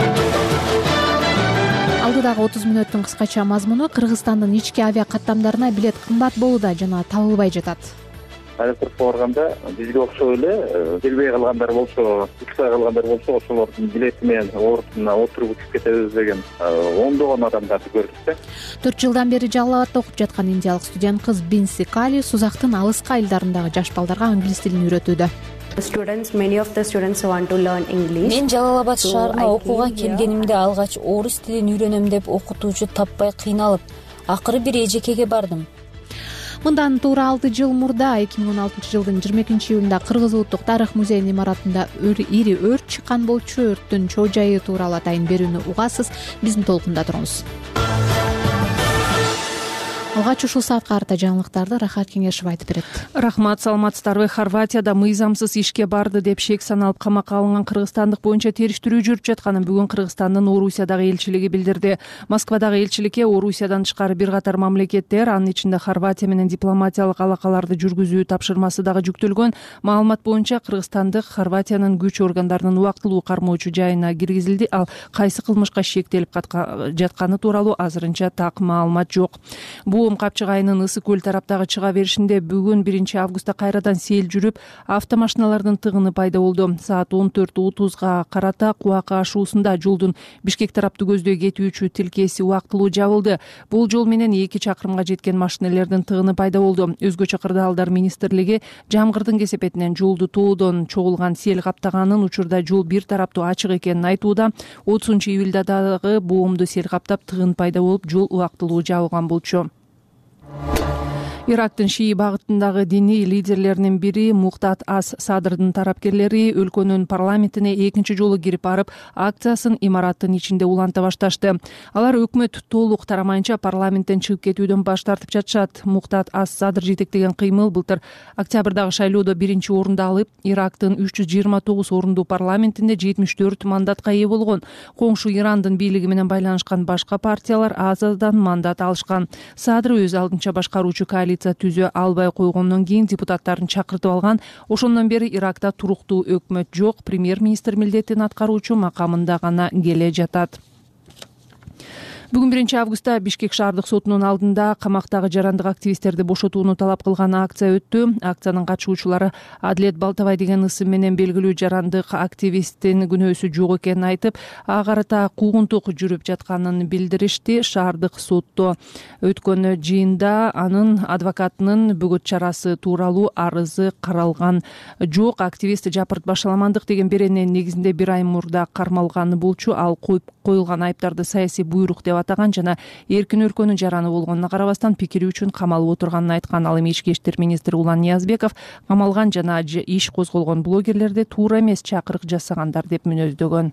Алдыдагы отуз мүнөттүн кыскача мазмуну: Кыргызстандын ички авиа каттамдарына билет кымбат болууда жана табылбай жатат. Аэропортко барганда бизге окшоп эле келбей калгандар болсо, учпай калгандар болсо, ошолордун билети менен ордуна отуруп учуп кетебиз деген ондогон адамдарды көрдүк да. төрт жылдан бери Жалал абадта окуп жаткан индиялык студент кыз Бинси Кали Сузактын алыскы айылдарындагы жаш балдарга англис тилин үйрөтүүдө. Мен Жалал абад шаарына окууга келгенимде алгач орус тилин үйрөнөм деп окутуучу таппай кыйналып, акыры бир эжекеге бардым. Мындан туура алты жыл мурда эки миң он алтынчы жылдын жыйырма экинчи июлунда Кыргыз улуттук тарых музейинин имаратында ири өрт чыккан болчу. Өрттүн чоо жайы тууралуу атайын берүүнү угасыз. Биздин толкунда туруңуз. Алгач ушул саатка карата жаңылыктарды Рахат Кеңешев айтып берет. Рахмат, саламатсыздарбы? Хорватияда мыйзамсыз ишке барды деп шек саналып камакка алынган кыргызстандык боюнча териштирүү жүрүп жатканын бүгүн Кыргызстандын Орусиядагы элчилиги билдирди. Москвадагы элчиликке Орусиядан тышкары бир катар мамлекеттер, анын ичинде Хорватия менен дипломатиялык алакаларды жүргүзүү тапшырмасы дагы жүктөлгөн. Маалымат боюнча Кыргызстандык Хорватиянын күч органдарынын убактылуу кармоочу жайына киргизилди. Ал кайсы кылмышка шектелип жатканы тууралуу азырынча так маалымат жок. Буум Капчык айынын Ысык көл тараптагы чыга беришинде бүгүн биринчи августта кайрадан сел жүрүп, автомашиналардын тыгыны пайда болду. Саат он төрт отузга карата Куакы ашуусунда жолдун Бишкек тараптуу көздөй кетүүчү тилкеси убактылуу жабылды. Бул жол менен эки чакырымга жеткен машинелердин тыгыны пайда болду. Өзгөчө Кырдаалдар министрлиги жамгырдын кесепетинен жолду тоодон чогулган сел каптаганын, учурда жол бир тараптуу ачык экенин айтууда. отузунчу июлда дагы боомду сел каптап, тыгын пайда болуп, жол убактылуу жабылган болчу. Ирактын Шии багытындагы диний лидерлеринин бири Мухтат Ас Садрдын тарапкерлери өлкөнүн парламентине экинчи жолу кирип барып, акциясын имараттын ичинде уланта башташты. Алар өкмөт толук тарамайынча парламенттен чыгып кетүүдөн баш тартып жатышат. Мухтат Ас Садр жетектеген кыймыл былтыр октябрдагы шайлоодо биринчи орунду алып, Ирактын үч жүз жыйырма тогуз орундуу парламентинде жетимиш төрт мандатка ээ болгон. Коңшу Ирандын бийлиги менен байланышкан башка партиялар аз аздан мандат алышкан. Садр өз алдынча башкаруучу коалиция түзө албай койгондон кийин депутаттарын чакыртып алган. Ошондон бери Иракта туруктуу өкмөт жок, премьер-министр милдетин аткаруучу макамында гана келе жатат. Бүгүн биринчи августта Бишкек шаардык сотунун алдында камактагы жарандык активисттерди бошотууну талап кылган акция өттү. Акциянын катышуучулары Адилет Балтабай деген ысым менен белгилүү жарандык активисттин күнөөсү жок экенин айтып, ага карата куугунтук жүрүп жатканын билдиришти. Шаардык сотто өткөн жыйында анын адвокатынын бөгөт чарасы тууралуу арызы каралган жок. Активист жапырт башаламандык деген беренин негизинде бир ай мурда кармалганы болчу. Ал коюп коюлган айыптарды саясий буйрук деп атаган жана эркин өлкөнүн жараны болгонуна карабастан пикири үчүн камалып отурганын айткан. Ал эми ички иштер министри Улан Ниязбеков камалган жана иш козголгон блогерлерди туура эмес чакырык жасагандар деп мүнөздөгөн.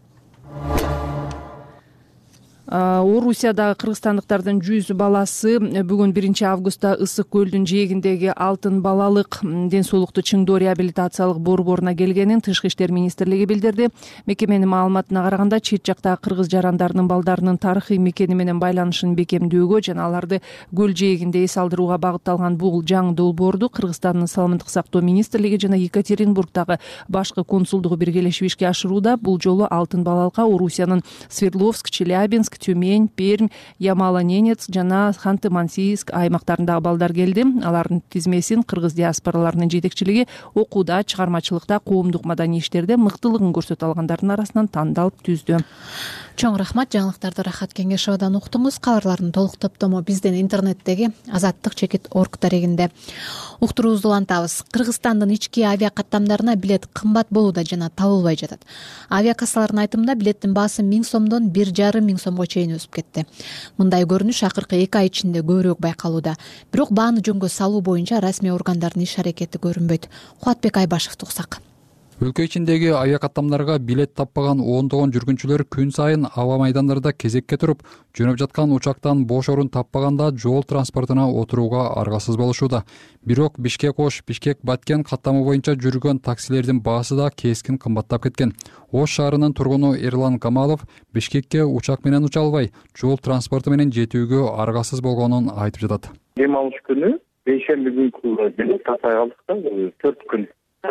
Орусиядагы кыргызстандыктардын жүз баласы бүгүн биринчи августта Ысык көлдүн жээгиндеги Алтын балалык ден соолукту чыңдоо реабилитациялык борборуна келгенин Тышкы иштер министрлиги билдирди. Мекеменин маалыматына караганда, чет жактагы кыргыз жарандарынын балдарынын тарыхый мекени менен байланышын бекемдөөгө жана аларды көл жээгинде эс алдырууга багытталган бул жаңы долбоорду Кыргызстандын саламаттык сактоо министрлиги жана Екатеринбургдагы башкы консулдугу биргелешип ишке ашырууда. Бул жолу Алтын балалыкка Орусиянын Свердловск, Челябинск, Тюмень, Пермь, Ямало-Ненец жана Ханты-Мансийск аймактарындагы балдар келди. Алардын тизмесин кыргыз диаспораларынын жетекчилиги окууда, чыгармачылыкта, коомдук маданий иштерде мыктылыгын көрсөтө алгандардын арасынан тандалып түздү. Чоң рахмат, жаңылыктарды Рахат Кеңешовадан уктуңуз. Кабарлардын толук топтому биздин интернеттеги азаттык чекит орг дарегинде уктуруубузду улантабыз. Кыргызстандын ички авиа каттамдарына билет кымбат болууда жана табылбай жатат. Авиакассалардын айтымында билеттин баасы миң сомдон бир жарым миң сомго чейин өсүп кетти. Мындай көрүнүш акыркы эки ай ичинде көбүрөөк байкалууда. Бирок бааны жөнгө салуу боюнча расмий органдардын иш аракети көрүнбөйт. Кубатбек Айбашевди уксак. Өлкө ичиндеги авиакаттамдарга билет таппаган ондогон жүргүнчүлөр күн сайын аба майдандарда кезекке туруп, жөнөп жаткан учактан бош орун таппаганда жол транспортуна отурууга аргасыз болушууда. Бирок Бишкек-Ош, Бишкек-Баткен каттамы боюнча жүргөн таксилердин баасы да кескин кымбаттап кеткен. Ош шаарынын тургуну Эрлан Камалов Бишкекке учак менен уча албай, жол транспорту менен жетүүгө аргасыз болгонун айтып жатат. Дем алыш күнү бейшемби күнкү билет таппай калдык да, төрт күн,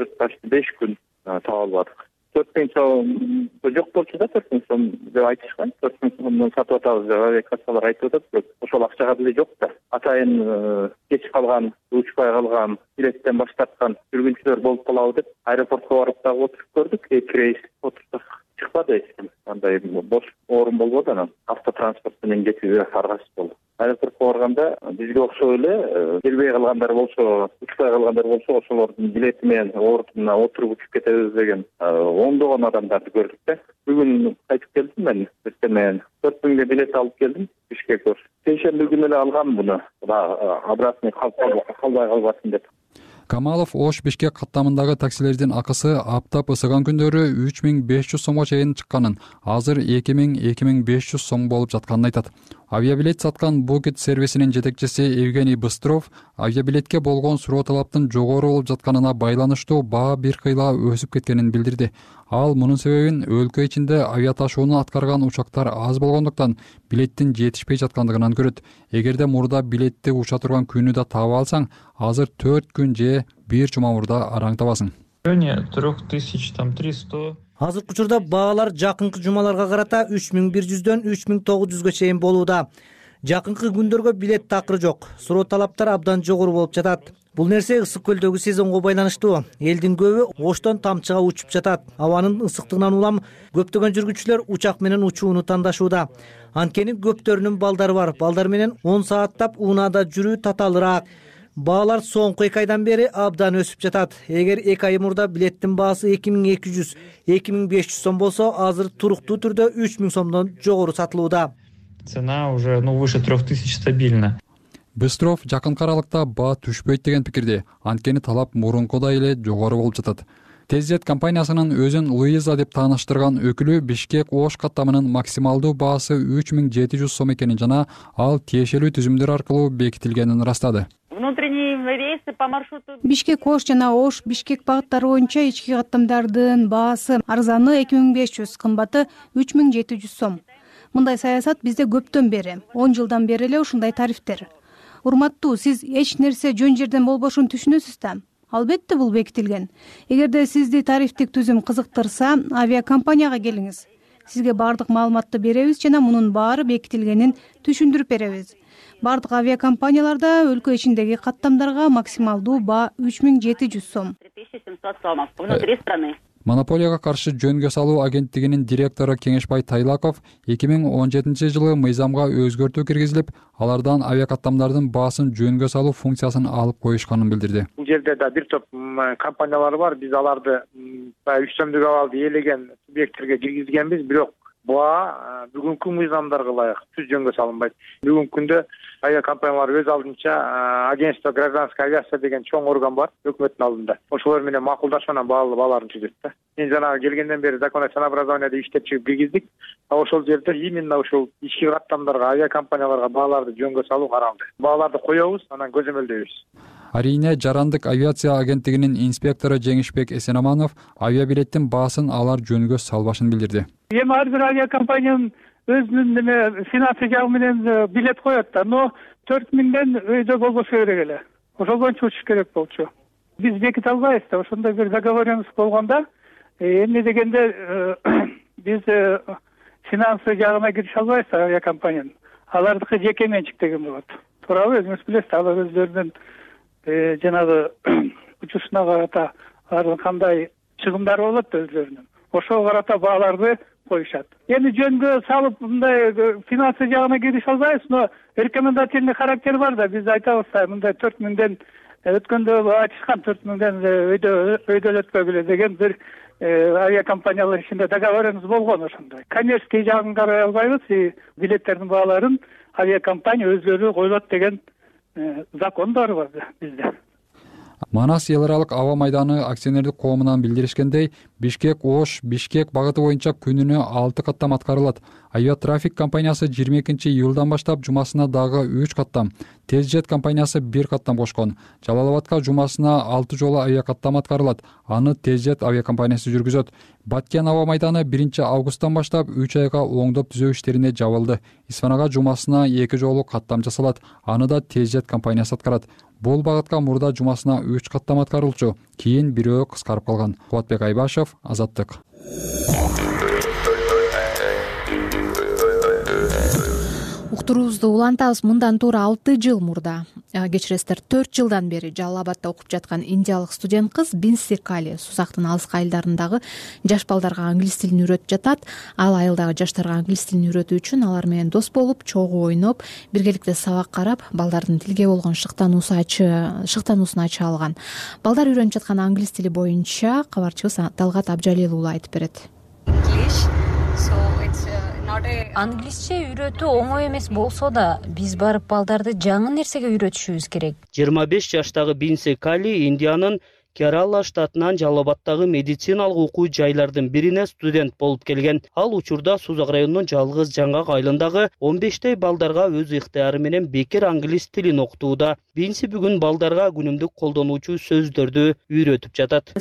беш күн таап албадык. төрт миң сом жок болчу да, төрт миң сом деп айтышкан. төрт миң сомдон сатып атабыз деп авиакассалар айтып атат, бирок ошол акчага деле жок да. Атайын кеч калган, учпай калган, билеттен баш тарткан жүргүнчүлөр болуп калабы деп аэропортко барып дагы отуруп көрдүк. Эки рейс отурсак чыкпады эч ким. Андай бош орун болбоду, анан автотранспорт менен кетүүгө аргасыз болду. Аэропортко барганда бизге окшоп эле келбей калгандар болсо, учпай калгандар болсо, ошолордун билети менен ордуна отуруп учуп кетебиз деген ондогон адамдарды көрдүк да. Бүгүн кайтып келдим мен, эртең менен төрт миңге билет алып келдим Бишкекке. Сейшемби күнү эле алгам буну. Обратный калбай калбасын деп. Камалов Ош Бишкек каттамындагы таксилердин акысы аптап ысыган күндөрү үч миң беш жүз сомго чейин чыкканын, азыр эки миң — эки миң беш жүз сом болуп жатканын айтат. Авиабилет саткан Букет сервисинин жетекчиси Евгений Быстров авиабилетке болгон суроо талаптын жогору болуп жатканына байланыштуу баа бир кыйла өсүп кеткенин билдирди. Ал мунун себебин өлкө ичинде авиаташууну аткарган учактар аз болгондуктан билеттин жетишпей жаткандыгынан көрөт. Эгерде мурда билетти уча турган күнү да таап алсаң, азыр төрт күн же бир жума мурда араң табасың. Азыркы учурда баалар жакынкы жумаларга карата үч миң бир жүздөн үч миң тогуз жүзгө чейин болууда. Жакынкы күндөргө билет такыры жок. Суроо талаптар абдан жогору болуп жатат. Бул нерсе ысык көлдөгү сезонго байланыштуу. Элдин көбү Оштон тамчыга учуп жатат. Абанын ысыктыгынан улам көптөгөн жүргүнчүлөр учак менен учууну тандашууда. Анткени көптөрүнүн балдары бар. Балдар менен он сааттап унаада жүрүү татаалыраак. Баалар соңку эки айдан бери абдан өсүп жатат. Эгер эки ай мурда билеттин баасы эки миң эки жүз — эки миң беш жүз сом болсо, азыр туруктуу түрдө үч миң сомдон жогору сатылууда. Цена уже ну выше трёх тысяч стабильно. Быстров жакынкы аралыкта баа түшпөйт деген пикирде. Анткени талап мурункудай эле жогору болуп жатат. Тезжет компаниясынын өзүн Луиза деп тааныштырган өкүлү Бишкек-Ош каттамынын максималдуу баасы үч миң жети жүз сом экенин жана ал тиешелүү түзүмдөр аркылуу бекитилгенин ырастады. Бишкек-Ош жана Ош-Бишкек багыттары боюнча ички каттамдардын баасы арзаны эки миң беш жүз, кымбаты үч миң жети жүз сом. Мындай саясат бизде көптөн бери, он жылдан бери эле ушундай тарифтер. Урматтуу, сиз эч нерсе жөн жерден болбошун түшүнөсүз да? Албетте бул бекитилген. Эгерде сизди тарифтик түзүм кызыктырса, авиакомпанияга келиңиз. Сизге баардык маалыматты беребиз жана мунун баары бекитилгенин түшүндүрүп беребиз. Бардык авиакомпанияларда өлкө ичиндеги каттамдарга максималдуу баа үч миң жети жүз сом. Монополияга каршы жөнгө салуу агенттигинин директору Кеңешбай Тайлаков эки миң он жетинчи жылы мыйзамга өзгөртүү киргизилип, алардан авиакаттамдардын баасын жөнгө салуу функциясын алып коюшканын билдирди. Бул жерде да бир топ компаниялар бар. Биз аларды үч сомдук абалды ээлеген субъекттерге киргизгенбиз, бирок баа бүгүнкү мыйзамдарга ылайык түз жөнгө салынбайт. Бүгүнкү күндө авиакомпаниялар өз алдынча агентство гражданской авиация деген чоң орган бар өкмөттүн алдында. Ошолор менен макулдашып анан бааларын түзөт да. Мен жанагы келгенден бери законное ценообразование иштеп чыгып киргиздик. Ошол жерде именно ушул ички каттамдарга, авиакомпанияларга бааларды жөнгө салуу каралды. Бааларды коебуз, анан көзөмөлдөйбүз. Арине Жарандык авиация агенттигинин инспектору Жеңишбек Эсенаманов авиабилеттин баасын алар жөнгө салбашын билдирди. Эми ар бир авиакомпаниянын өзүнүн неме финансы жагы менен билет коет да, но төрт миңден өйдө болбошу керек эле. Ошол боюнча учуш керек болчу. Биз беките албайбыз да, ошондой бир договоренность болгондо эмне дегенде биз финансы жагына кирише албайбыз авиакомпаниянын. Алардыкы жеке менчик деген болот. Туурабы, өзүңүз билесиз, алар өздөрүнүн жанагы учушуна карата алардын кандай чыгымдары болот өздөрүнүн. Ошого карата бааларды коюшат. Эми жөнгө салып мындай финансы жагына кирише албайбыз, но рекомендательный характер бар да, биз айтабыз да, мындай төрт миңден өткөндө ачышкан төрт миңден өйдөлөткөгүлө деген бир авиакомпаниялар ичинде договорубуз болгон ошондой. Коммерческий жагын карай албайбыз, билеттердин бааларын авиакомпания өздөрү коёлот деген закон бар бизде. Манас эл аралык аба майданы акционердик коомунан билдиришкендей, Бишкек Ош Бишкек багыты боюнча күнүнө алты каттам аткарылат. Авиатрафик компаниясы жыйырма экинчи июлдан баштап жумасына дагы үч каттам, Тезжет компаниясы бир каттам кошкон. Жалал Абадка жумасына алты жолу авиакаттам аткарылат. Аны Тезжет авиакомпаниясы жүргүзөт. Баткен аба майданы биринчи августтан баштап үч айга оңдоп түзөө иштерине жабылды. Исфанага жумасына эки жолу каттам жасалат. Аны да Тезжет компаниясы аткарат. Бул багытка мурда жумасына үч каттам аткарылчу, кийин бирөө кыскарып калган. Кубатбек Айбашев, Азаттык. Уктуруубузду улантабыз. Мындан туура алты жыл мурда, кечиресиздер, төрт жылдан бери Жалал Абадта окуп жаткан индиялык студент кыз Бинси Кали Сузактын алыскы айылдарындагы жаш балдарга англис тилин үйрөтүп жатат. Ал айылдагы жаштарга англис тилин үйрөтүү үчүн алар менен дос болуп, чогуу ойноп, биргеликте сабак карап, балдардын тилге болгон шыктануусун ача алган. Балдар үйрөнүп жаткан англис тили боюнча кабарчыбыз Талгат Абжалил уулу айтып берет. Англисче үйрөтүү оңой эмес болсо да, биз барып балдарды жаңы нерсеге үйрөтүшүбүз керек. жыйырма беш жаштагы Бинси Кали Индиянын Керала штатынан Жалал Абадтагы медициналык окуу жайлардын бирине студент болуп келген. Ал учурда Сузак районунун жалгыз жаңгак айылындагы он бештей балдарга өз ыктыяры менен бекер англис тилин окутууда. Бинси бүгүн балдарга күнүмдүк колдонуучу сөздөрдү үйрөтүп жатат.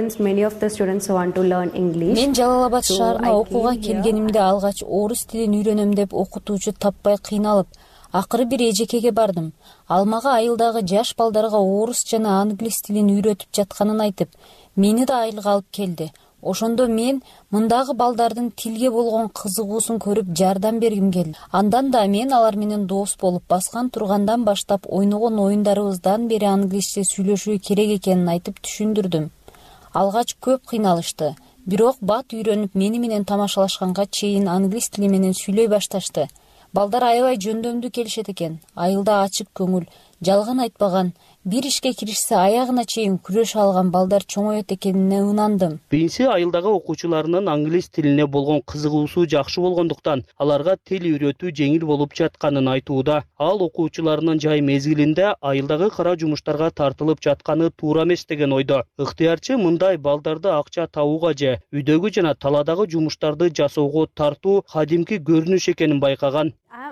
Мен Жалал Абад шаарына окууга келгенимде алгач орус тилин үйрөнөм деп окутуучу таппай кыйналып, акыры бир эжекеге бардым. Ал мага айылдагы жаш балдарга орус жана англис тилин үйрөтүп жатканын айтып, мени да айылга алып келди. Ошондо мен мындагы балдардын тилге болгон кызыгуусун көрүп жардам бергим келди. Андан да мен алар менен дос болуп, баскан тургандан баштап ойногон оюндарыбыздан бери англисче сүйлөшүү керек экенин айтып түшүндүрдүм. Алгач көп кыйналышты. Бирок бат үйрөнүп мени менен тамашалашканга чейин англис тили менен сүйлөй башташты. Балдар аябай жөндөмдүү келишет экен. Айылда ачык көңүл, жалган айтпаган, бир ишке киришсе аягына чейин күрөшө алган балдар чоңоет экенине ынандым. Бинси айылдагы окуучуларынын англис тилине болгон кызыгуусу жакшы болгондуктан аларга тил үйрөтүү жеңил болуп жатканын айтууда. Ал окуучуларынын жай мезгилинде айылдагы кара жумуштарга тартылып жатканы туура эмес деген ойдо. Ыктыярчы мындай балдарды акча табууга же үйдөгү жана таладагы жумуштарды жасоого тартуу кадимки көрүнүш экенин байкаган.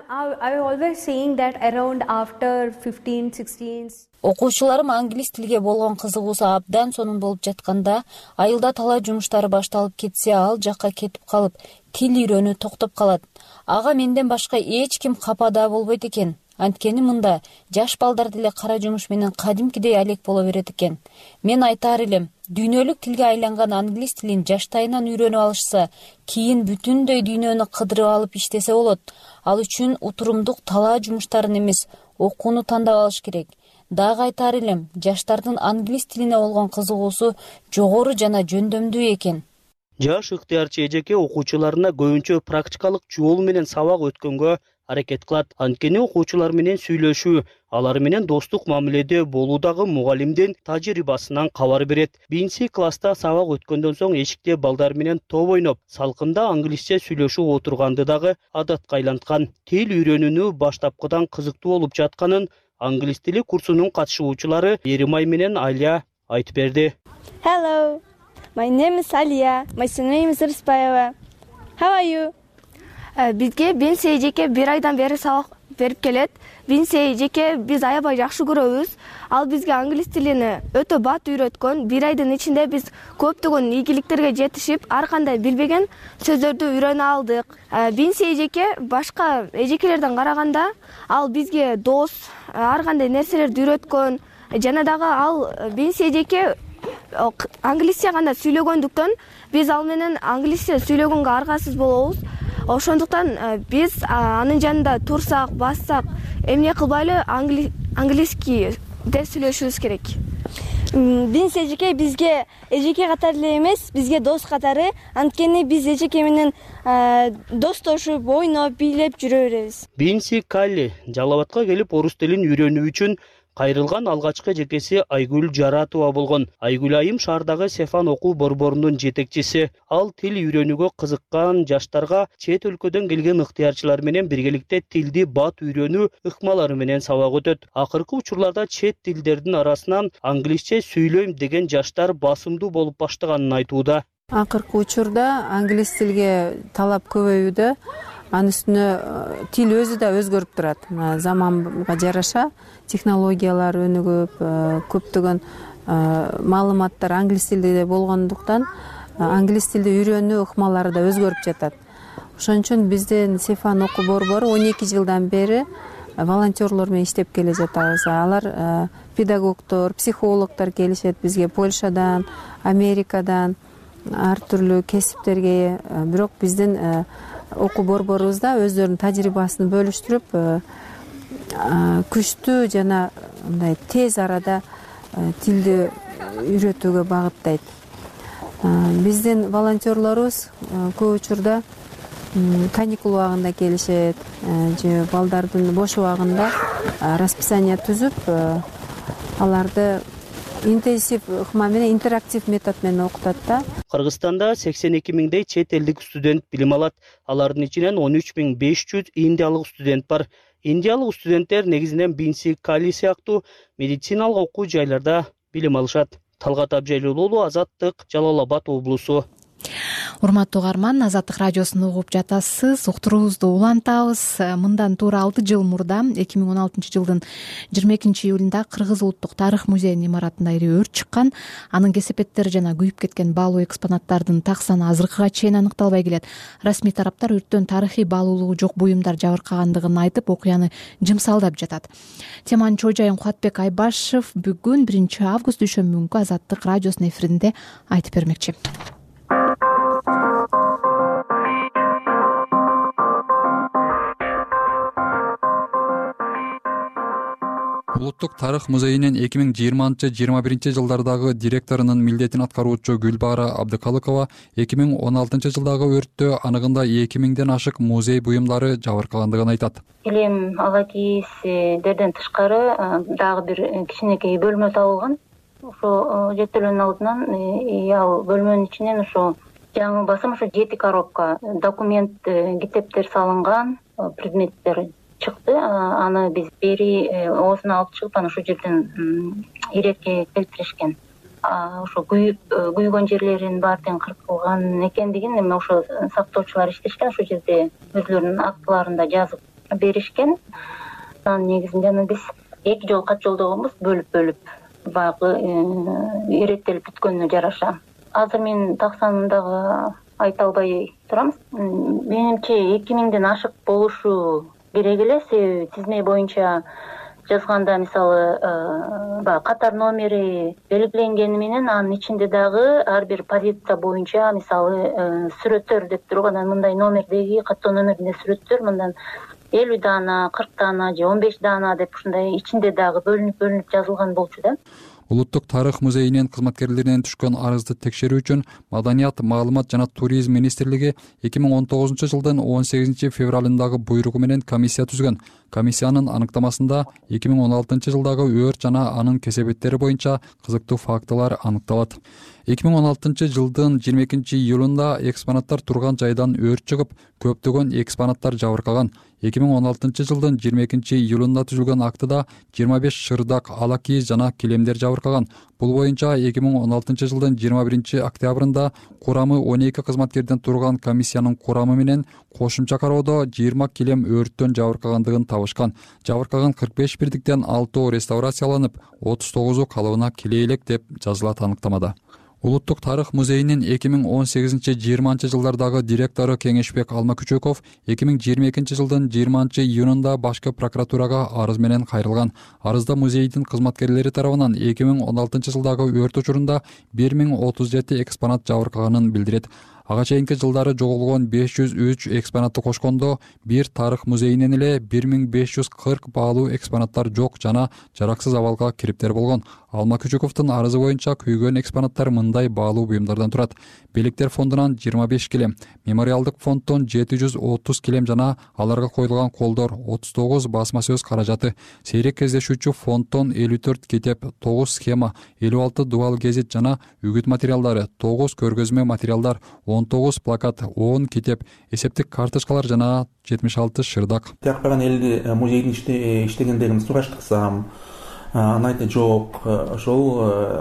Окуучуларым англис тилге болгон кызыгуусу абдан сонун болуп жатканда, айылда талаа жумуштары башталып кетсе, ал жакка кетип калып, тил үйрөнүү токтоп калат. Ага менден башка эч ким капа да болбойт экен. Анткени мында жаш балдар деле кара жумуш менен кадимкидей алек боло берет экен. Мен айтаар элем, дүйнөлүк тилге айланган англис тилин жаштайынан үйрөнүп алышса, кийин бүтүндөй дүйнөнү кыдырып алып иштесе болот. Ал үчүн утурумдук талаа жумуштарын эмес, окууну тандап алыш керек. Дагы айтаар элем, жаштардын англис тилине болгон кызыгуусу жогору жана жөндөмдүү экен. Жаш ыктыярчы эжеке окуучуларына көбүнчө практикалык жол менен сабак өткөнгө аракет кылат. Анткени окуучулар менен сүйлөшүү, алар менен достук мамиледе болуудагы мугалимдин тажрыйбасынан кабар берет. Бинси класста сабак өткөндөн соң эшикте балдар менен топ ойноп, салкында англисче сүйлөшүп отурганды дагы адатка айланткан. Тил үйрөнүүнү баштапкыдан кызыктуу болуп жатканын англис тили курсунун катышуучулары Еримай менен Алия айтып берди. Hello, my name is Alia. My surname is Риспаева. How are you? Бизге Бинси эжеке бир айдан бери сабак берип келет. Бинси эжеке биз аябай жакшы көрөбүз. Ал бизге англис тилин өтө бат үйрөткөн. Бир айдын ичинде биз көптөгөн ийгиликтерге жетишип, ар кандай билбеген сөздөрдү үйрөнө алдык. Бинси эжеке башка эжекелерден караганда ал бизге дос, ар кандай нерселерди үйрөткөн. Жана дагы ал Бинси эжеке англисче гана сүйлөгөндүктөн биз ал менен англисче сүйлөгөнгө аргасыз болобуз. ошондуктан биз анын жанында турсак бассак эмне кылбайлы английский деп сүйлөшүбүз керек. Биз эжеке бизге эжеке катары эле эмес, бизге дос катары, анткени биз эжеке менен достошуп, ойноп, бийлеп жүрө беребиз. Бинси Калли Жалал Абадка келип орус тилин үйрөнүү үчүн кайрылган алгачкы эжекеси Айгүл Жаратова болгон. Айгүл айым шаардагы Сефан окуу борборунун жетекчиси. Ал тил үйрөнүүгө кызыккан жаштарга чет өлкөдөн келген ыктыярчылар менен биргеликте тилди бат үйрөнүү ыкмалары менен сабак өтөт. Акыркы учурларда чет тилдердин арасынан англисче сүйлөйм деген жаштар басымдуу болуп баштаганын айтууда. Акыркы учурда англис тилге талап көбөйүүдө. Анын үстүнө тил өзү да өзгөрүп турат. Заманга жараша технологиялар өнүгүп, көптөгөн маалыматтар англис тилде болгондуктан англис тилди үйрөнүү ыкмалары да өзгөрүп жатат. Ошон үчүн биздин Сефан окуу борбору он эки жылдан бери волонтерлор менен иштеп келе жатабыз. Алар педагогдор, психологдор келишет бизге Польшадан, Америкадан, ар түрлүү кесиптерге. Бирок биздин окуу борборубузда өздөрүнүн тажрыйбасын бөлүштүрүп, күчтүү жана мындай тез арада тилди үйрөтүүгө багыттайт. Биздин волонтерлорубуз көп учурда каникул убагында келишет, же балдардын бош убагында расписание түзүп, аларды интенсив ыкма менен, интерактив метод менен окутат да. Кыргызстанда сексен эки миңдей чет элдик студент билим алат. Алардын ичинен он үч миң беш жүз индиялык студент бар. Индиялык студенттер негизинен Бинси Кали сыяктуу медициналык окуу жайларда билим алышат. Талгат Абжайлуулу, Азаттык, Жалал Абад облусу. Урматтуу угарман, Азаттык радиосун угуп жатасыз. Уктуруубузду улантабыз. Мындан туура алты жыл мурда эки миң он алтынчы жылдын жыйырма экинчи июлунда Кыргыз улуттук тарых музейинин имаратында ири өрт чыккан. Анын кесепеттери жана күйүп кеткен баалуу экспонаттардын так саны азыркыга чейин аныкталбай келет. Расмий тараптар өрттөн тарыхый баалуулугу жок буюмдар жабыркагандыгын айтып, окуяны жымсалдап жатат. Теманын чоо жайын Кубатбек Айбашев бүгүн биринчи август дүйшөмбү күнкү Азаттык радиосунун эфиринде айтып бермекчи. Улуттук тарых музейинин эки миң жыйырманчы жыйырма биринчи жылдардагы директорунун милдетин аткаруучу Гүлбара Абдыкалыкова эки миң он алтынчы жылдагы өрттө анығында эки миңден ашык музей буюмдары жабыркагандыгын айтат. Килем, ала кийиздерден тышкары дагы бир кичинекей бөлмө табылган. Ошо жеттелүүнүн алдынан ал бөлмөнүн ичинен ошо жаңы басым ошо жети коробка документ, китептер салынган предметтер чыкты. Аны биз бери оозуна алып чыгып, аны ошол жерден ирекке келтиришкен. Ошо күйүп күйгөн жерлеринин баардыгын кыркылган экендигин эми ошо сактоочулар иштешкен, ошол жерде өзлөрүнүн актыларында жазып беришкен. Анын негизинде аны биз эки жол кат жолдогонбуз, бөлүп-бөлүп баягы иреттелип бүткөнүнө жараша. Азыр мен так санын дагы айта албай турам. Менимче эки миңден ашык болушу керек эле, себеби тизме боюнча жазганда мисалы баягы катар номери белгиленгени менен анын ичинде дагы ар бир позиция боюнча мисалы сүрөттөр деп туруп, анан мындай номердеги каттоо номеринде сүрөттөр мындан элүү даана, кырк даана же он беш даана деп ушундай ичинде дагы бөлүнүп-бөлүнүп жазылган болчу да. Улуттук тарых музейинин кызматкерлеринен түшкөн арызды текшерүү үчүн Маданият, маалымат жана туризм министрлиги эки миң он тогузунчу жылдын он сегизинчи февралындагы буйругу менен комиссия түзгөн. Комиссиянын аныктамасында эки миң он алтынчы жылдагы өрт жана анын кесепеттери боюнча кызыктуу фактылар аныкталат. эки миң он алтынчы жылдын жыйырма экинчи июлунда экспонаттар турган жайдан өрт чыгып, көптөгөн экспонаттар жабыркаган. эки миң он алтынчы жылдын жыйырма экинчи июлунда түзүлгөн актыда жыйырма беш шырдак, ала кийиз жана килемдер жабыркаган. Бул боюнча эки миң он алтынчы жылдын жыйырма биринчи октябрында курамы он эки кызматкерден турган комиссиянын курамы менен кошумча кароодо жыйырма килем өрттөн жабыркагандыгын табышкан. Жабыркаган кырк беш бирдиктен алтоо реставрацияланып, отуз тогузу калыбына келе элек деп жазылат аныктамада. Улуттук тарых музейинин эки миң он сегизинчи жыйырманчы жылдардагы директору Кеңешбек Алмакүчөков эки миң жыйырма экинчи жылдын жыйырманчы июнунда башкы прокуратурага арыз менен кайрылган. Арызда музейдин кызматкерлери тарабынан эки миң он алтынчы жылдагы өрт учурунда бир миң отуз жети экспонат жабыркаганын билдирет. Ага чейинки жылдары жоголгон беш жүз үч экспонатты кошкондо бир тарых музейинен эле бир миң беш жүз кырк баалуу экспонаттар жок жана жараксыз абалга кириптер болгон. Алма Күчөковдун арызы боюнча күйгөн экспонаттар мындай баалуу буюмдардан турат: белектер фондунан жыйырма беш килем, мемориалдык фонддон жети жүз отуз килем жана аларга коюлган колдор, отуз тогуз басма сөз каражаты, сейрек кездешүүчү фонддон элүү төрт китеп, тогуз схема, элүү алты дубал гезит жана үгүт материалдары, тогуз көргөзмө материалдар, он тогуз плакат, он китеп, эсептик карточкалар жана жетимиш алты шырдак. Тияк барган элди музейдин иштегендерин сураштырсам, анын айтты жок, ошол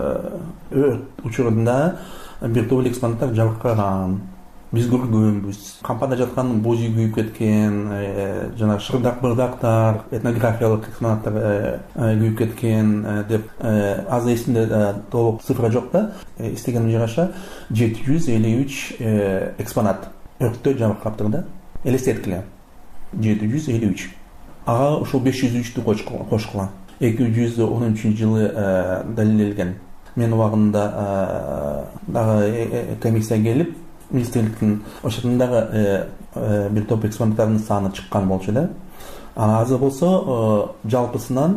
өрт учурунда бир топ эле экспонаттар жабыркаган. Биз көргөнбүз. Кампада жаткан боз үй күйүп кеткен, жана шырдак бырдактар, этнографиялык экспонаттар күйүп кеткен деп аз эсимде толук цифра жок да. Истегениме жараша жети жүз элүү үч экспонат өрттө жабыркаптыр да. Элестеткиле. жети жүз элүү үч. Ага ушул беш жүз үчтү кошкула. эки жүз он үчүнчү жылы далилделген. Мен убагында дагы комиссия келип, министрликтин ошондагы бир топ экспонаттардын саны чыккан болчу да. Азыр болсо жалпысынан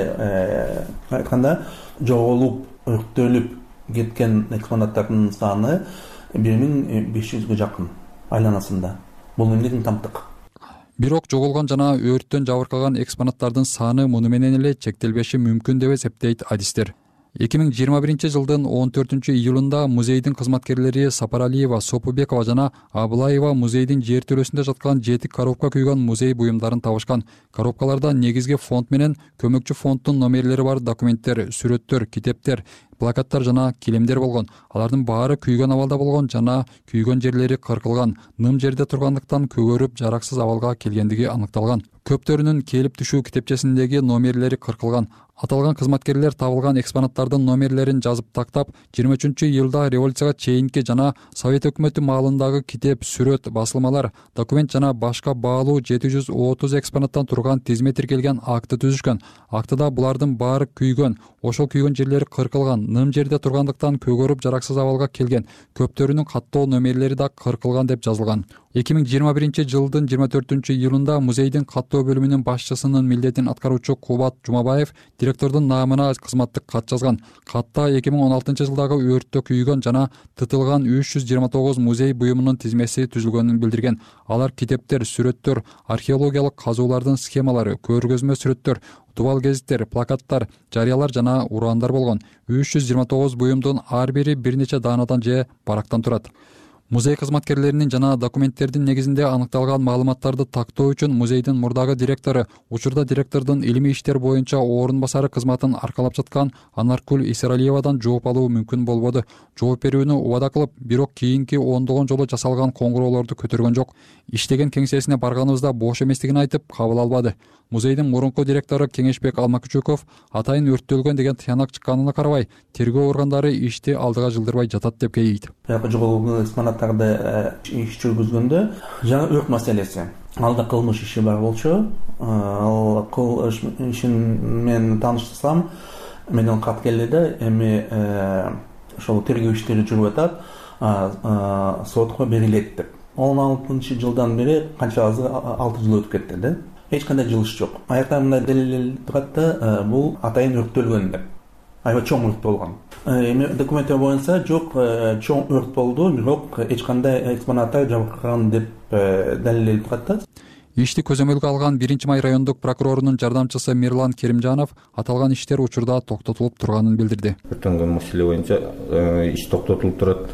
мындай айтканда жоголуп, өрттөлүп кеткен экспонаттардын саны бир миң беш жүзгө жакын айланасында. Бул эмнеден тамтык? Бирок жоголгон жана өрттөн жабыркаган экспонаттардын саны муну менен эле чектелбеши мүмкүн деп эсептейт адистер. эки миң жыйырма биринчи жылдын он төртүнчү июлунда музейдин кызматкерлери Сапаралиева, Сопубекова жана Абылаева музейдин жертөлөсүндө жаткан жети коробка күйгөн музей буюмдарын табышкан. Коробкаларда негизги фонд менен көмөкчү фонддун номерлери бар документтер, сүрөттөр, китептер, плакаттар жана килемдер болгон. Алардын баары күйгөн абалда болгон жана күйгөн жерлери кыркылган, ным жерде тургандыктан көгөрүп жараксыз абалга келгендиги аныкталган. Көптөрүнүн келип түшүү китепчесиндеги номерлери кыркылган. Аталган кызматкерлер табылган экспонаттардын номерлерин жазып тактап, жыйырма үчүнчү июлда революцияга чейинки жана Совет өкмөтү маалындагы китеп, сүрөт, басылмалар, документ жана башка баалуу жети жүз отуз экспонаттан турган тизме тиркелген акты түзүшкөн. Актыда булардын баары күйгөн, ошол күйгөн жерлери кыркылган, ным жерде тургандыктан көгөрүп жараксыз абалга келген, көптөрүнүн каттоо номерлери да кыркылган деп жазылган. эки миң жыйырма биринчи жылдын жыйырма төртүнчү июлунда музейдин каттоо бөлүмүнүн башчысынын милдетин аткаруучу Кубат Жумабаев директордун наамына кызматтык кат жазган. Катта эки миң он алтынчы жылдагы өрттө күйгөн жана тытылган үч жүз жыйырма тогуз музей буюмунун тизмеси түзүлгөнүн билдирген. Алар китептер, сүрөттөр, археологиялык казуулардын схемалары, көргөзмө сүрөттөр, дубал гезиттер, плакаттар, жарыялар жана ураандар болгон. үч жүз жыйырма тогуз буюмдун ар бири бир нече даанадан же барактан турат. Музей кызматкерлеринин жана документтердин негизинде аныкталган маалыматтарды тактоо үчүн музейдин мурдагы директору, учурда директордун илимий иштер боюнча орун басары кызматын аркалап жаткан Анаркүл Исералиевадан жооп алуу мүмкүн болбоду. Жооп берүүнү убада кылып, бирок кийинки ондогон жолу жасалган коңгуроолорду көтөргөн жок. Иштеген кеңсесине барганыбызда бош эместигин айтып, кабыл албады. Музейдин мурунку директору Кеңешбек Алмакүчөков атайын өрттөлгөн деген тыянак чыкканына карабай, тергөө органдары ишти алдыга жылдырбай жатат деп кейейт. Жоголгон экспонаттарды иш жүргүзгөндө жаңы өрт маселеси. Алда кылмыш иши бар болчу. Ал кылмыш ишин мен таанышсам, менен кат келди да, эми ошол тергөө иштери жүрүп атат, сотко берилет деп. он алтынчы жылдан бери канча азыр алты жыл өтүп кетти да. Эч кандай жылыш жок. Аякта мындай далилделип турат да, бул атайын өрттөлгөн деп. Аябай чоң өрт болгон. Эми документтер боюнча жок, чоң өрт болду, бирок эч кандай экспонаттар жабыркаган деп далилделип турат да. Ишти көзөмөлгө алган биринчи май райондук прокурорунун жардамчысы Мирлан Керимжанов аталган иштер учурда токтотулуп турганын билдирди. Өрттөнгөн маселе боюнча иш токтотулуп турат.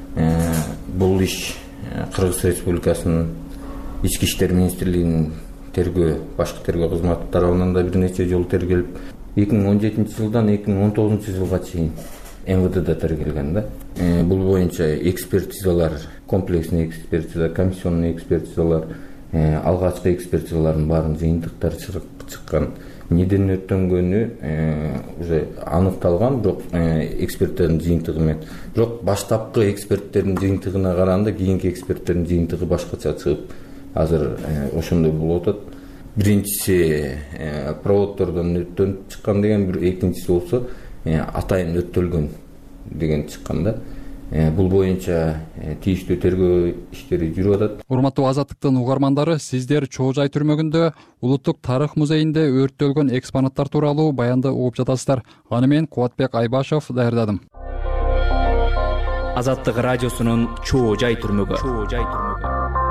Бул иш Кыргыз Республикасынын Ички иштер министрлигинин тергөө, башкы тергөө кызматы тарабынан да бир нече жолу тергелип, эки миң он жетинчи жылдан эки миң он тогузунчу жылга чейин эм вэ дэда тергелген да. Бул боюнча экспертизалар, комплексный экспертиза, комиссионный экспертизалар, алгачкы экспертизалардын баарын жыйынтыктары чыккан. Неден өрттөнгөнү уже аныкталган, бирок эксперттердин жыйынтыгы менен. Бирок баштапкы эксперттердин жыйынтыгына караганда кийинки эксперттердин жыйынтыгы башкача чыгып, азыр ошондой болуп атат. Биринчиси проводдордон өрттөнүп чыккан деген, бир экинчиси болсо атайын өрттөлгөн деген чыккан да. бул боюнча тийиштүү тергөө иштери жүрүп атат. Урматтуу Азаттыктын угармандары, сиздер Чоо Жай түрмөгүндө Улуттук тарых музейинде өрттөлгөн экспонаттар тууралуу баянды угуп жатасыздар. Аны мен Кубатбек Айбашев даярдадым. Азаттык радиосунун Чоо Жай түрмөгү.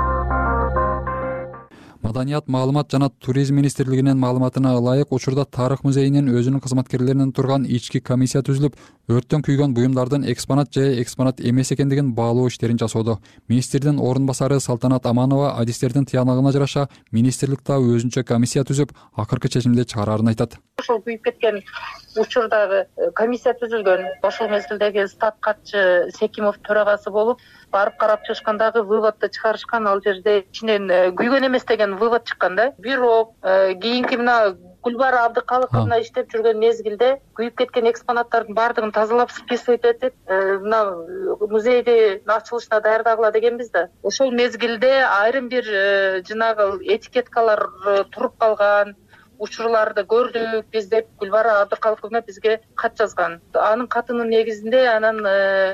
Маданият, маалымат жана туризм министрлигинин маалыматына ылайык, учурда тарых музейинин өзүнүн кызматкерлеринен турган ички комиссия түзүлүп, өрттөн күйгөн буюмдардын экспонат же экспонат эмес экендигин баалоо иштерин жасоодо. Министрдин орун басары Салтанат Аманова адистердин тыянагына жараша министрликте өзүнчө комиссия түзүп, акыркы чечимди чыгарарын айтат. Ошол күйүп кеткен учурдагы комиссия түзүлгөн. Ошол мезгилдеги стат катчы Секимов төрагасы болуп, барып карап чыгышкандагы выводду чыгарышкан. Ал жерде ичинен күйгөн эмес деген вывод чыккан да. Бирок кийинки мына Гүлбара Абдыкалыковна иштеп жүргөн мезгилде күйүп кеткен экспонаттардын баардыгын тазалап списывать этип, мына музейди ачылышына даярдагыла дегенбиз да. Ошол мезгилде айрым бир жанагы этикеткалар туруп калган учурларды көрдүк биз деп Гүлбара Абдыкалыковна бизге кат жазган. Анын катынын негизинде анан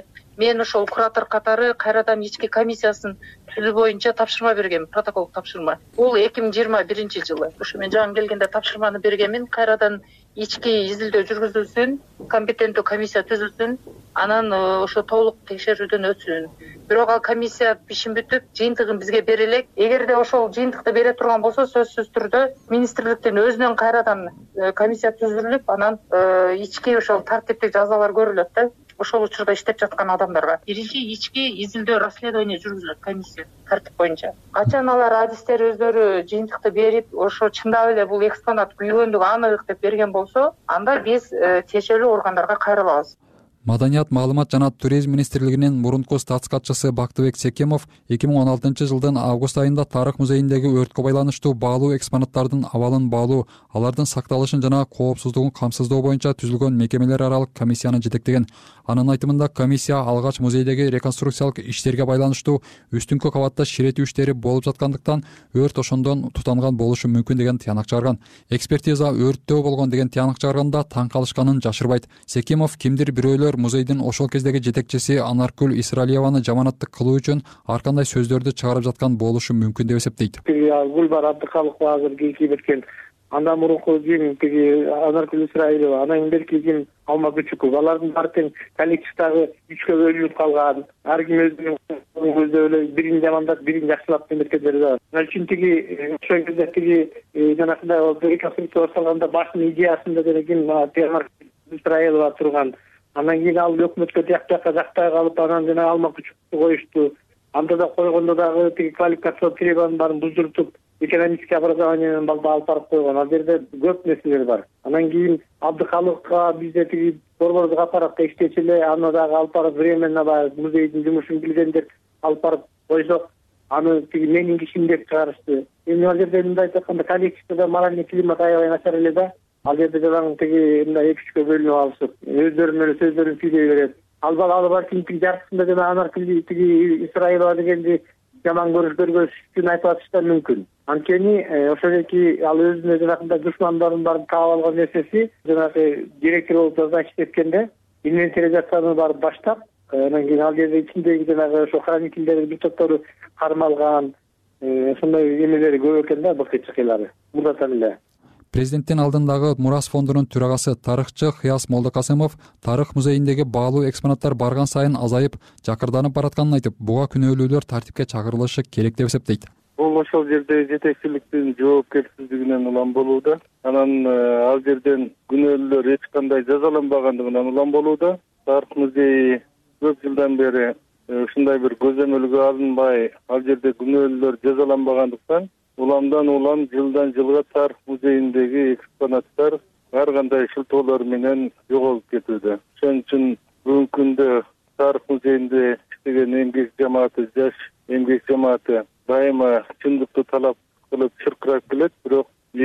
мен ошол куратор катары кайрадан ички комиссиясын түзүү боюнча тапшырма бергем, протокол тапшырма. Бул эки миң жыйырма биринчи жылы. Ошо мен жаңы келгенде тапшырманы бергенмин, кайрадан ички изилдөө жүргүзүлсүн, компетенттүү комиссия түзүлсүн, анан ошо толук текшерүүдөн өтсүн. Бирок ал комиссия ишин бүтүп, жыйынтыгын бизге бере элек. Эгерде ошол жыйынтыкты бере турган болсо, сөзсүз түрдө министрликтин өзүнөн кайрадан комиссия түзүлүп, анан ички ошол тартиптик жазалар көрүлөт да. Ошол учурда иштеп жаткан адамдарга биринчи ички изилдөө расследование жүргүзүлөт комиссия тартип боюнча. Качан алар адистер өздөрү жыйынтыкты берип, ошо чындап эле бул экспонат күйгөндүгү анык деп берген болсо, анда биз тиешелүү органдарга кайрылабыз. Маданият, маалымат жана туризм министрлигинин мурунку статс катчысы Бактыбек Секимов эки миң он алтынчы жылдын август айында тарых музейиндеги өрткө байланыштуу баалуу экспонаттардын абалын баалуу, алардын сакталышын жана коопсуздугун камсыздоо боюнча түзүлгөн мекемелер аралык комиссияны жетектеген. Анын айтымында комиссия алгач музейдеги реконструкциялык иштерге байланыштуу үстүңкү кабатта ширетүү иштери болуп жаткандыктан өрт ошондон тутанган болушу мүмкүн деген тыянак чыгарган. Экспертиза өрттөө болгон деген тыянак чыгарганда таң калышканын жашырбайт. Секимов кимдир бирөөлөр музейдин ошол кездеги жетекчиси Анаркүл Исраилиеваны жаманаттык кылуу үчүн ар кандай сөздөрдү чыгарып жаткан болушу мүмкүн деп эсептейт. Гүлбара Абдыкалыкова азыр кийин кеткен. Андан мурунку кийин тиги Анаркүл Исраилова, анан берки кийин Алма Күчүков, алардын баары тең коллективдагы үчкө бөлүнүп калган. Ар ким өзүнүн көздөй эле бирин жамандап, бирин жакшылап эметкендери да. Ал үчүн тиги ошол кезде тиги жанагындай реконструкция жасалганда башынын идеясында деле Анаркүл Исраилова турган. Анан кийин ал өкмөткө тияк-тияка жактай калып, анан жана Алма Күчүктү коюшту. Анда да койгондо дагы тиги квалификациялык требованияларын баарын буздуртуп, экономический образованиенин балба алып барып койгон. Ал жерде көп нерселер бар. Анан кийин Абдыкалыковго бизде тиги борбордук аппаратта иштечү эле, аны дагы алып барып временно баягы музейдин жумушун билгендер алып барып койсок, аны тиги менин кишим деп чыгарышты. Эми ал жерде мындай айтканда коллективде моральный климат аябай начар эле да. Ал жерде жалаң тиги мындай эки үчкө бөлүнүп алышып, өздөрүнүн эле сөздөрүн сүйлөй берет. Ал бала ал балким тиги жартысында жана Анаркүл тиги Исраилова дегенди жаман көрүш көргөзүш үчүн айтып атышы мүмкүн. Анткени ошол эки ал өзүнө жанагындай душмандарын баарын таап алган нерсеси, жанагы директор болуп жаздан иштеткенде инвентаризацияны барып баштап, анан кийин ал жерде ичиндеги жанагы ошо хранительдердин бир топтору кармалган, ошондой эмелери көп экен да, быкычыкылары. Мурдатан эле. Президенттин алдындагы Мурас фондунун төрагасы тарыхчы Хыяс Молдокасымов тарых музейиндеги баалуу экспонаттар барган сайын азайып, жакырданып баратканын айтып, буга күнөөлүүлөр тартипке чакырылышы керек деп эсептейт. Бул ошол жерде жетекчиликтин жоопкерсиздигинен улам болууда. Анан ал жерден күнөөлүүлөр эч кандай жазаланбагандыгынан улам болууда. Тарых музейи көп жылдан бери ушундай бир көзөмөлгө алынбай, ал жерде күнөөлүүлөр жазаланбагандыктан уламдан улам жылдан жылга тарых музейиндеги экспонаттар ар кандай шылтоолор менен жоголуп кетүүдө. Ошон үчүн бүгүнкү күндө тарых музейинде иштеген эмгек жамааты, жаш эмгек жамааты дайыма чындыкты талап кылып чыркырап келет, бирок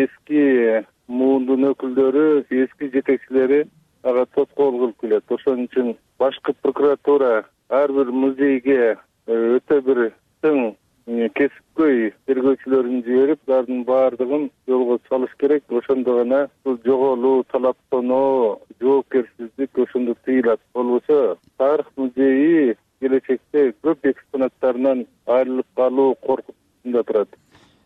эски муундун өкүлдөрү, эски жетекчилери ага тоскоол кылып келет. Ошон үчүн башкы прокуратура ар бир музейге өтө бир тың кесипкөй тергөөчүлөрүн жиберип, алардын баардыгын жолго салыш керек. Ошондо гана бул жоголуу, талаптануу, жоопкерсиздик ошондо тыйылат. Болбосо тарых музейи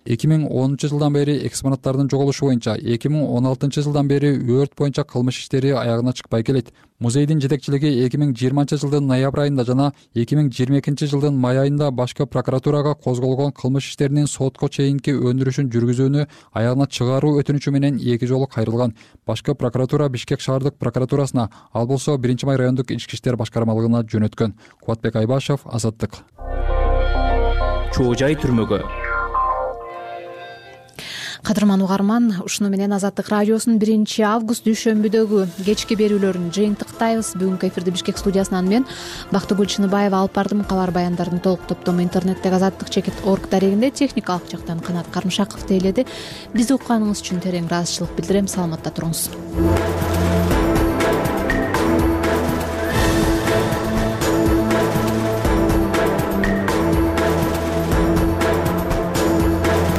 эки миң онунчу жылдан бери экспонаттардын жоголушу боюнча, эки миң он алтынчы жылдан бери өрт боюнча кылмыш иштери аягына чыкпай келет. Музейдин жетекчилиги эки миң жыйырманчы жылдын ноябрь айында жана эки миң жыйырма экинчи жылдын май айында башкы прокуратурага козголгон кылмыш иштеринин сотко чейинки өндүрүшүн жүргүзүүнү аягына чыгаруу өтүнүчү менен эки жолу кайрылган. Башкы прокуратура Бишкек шаардык прокуратурасына, ал болсо биринчи май райондук ички иштер башкармалыгына жөнөткөн. Кубатбек Айбашев, Азаттык. Чоо жай түрмөгө. Кадырман угарман, ушуну менен Азаттык радиосунун биринчи август дүйшөмбүдөгү кечки берүүлөрүн жыйынтыктайбыз. Бүгүнкү эфирди Бишкек студиясынан мен Бактыгүл Чыныбаева алып бардым. Калар баяндардын толук топтому интернеттеги азаттык чекит орг дарегинде, техникалык жактан Канат Кармышаков тейледи. Бизди укканыңыз үчүн терең ыраазычылык билдирем. Саламатта туруңуз.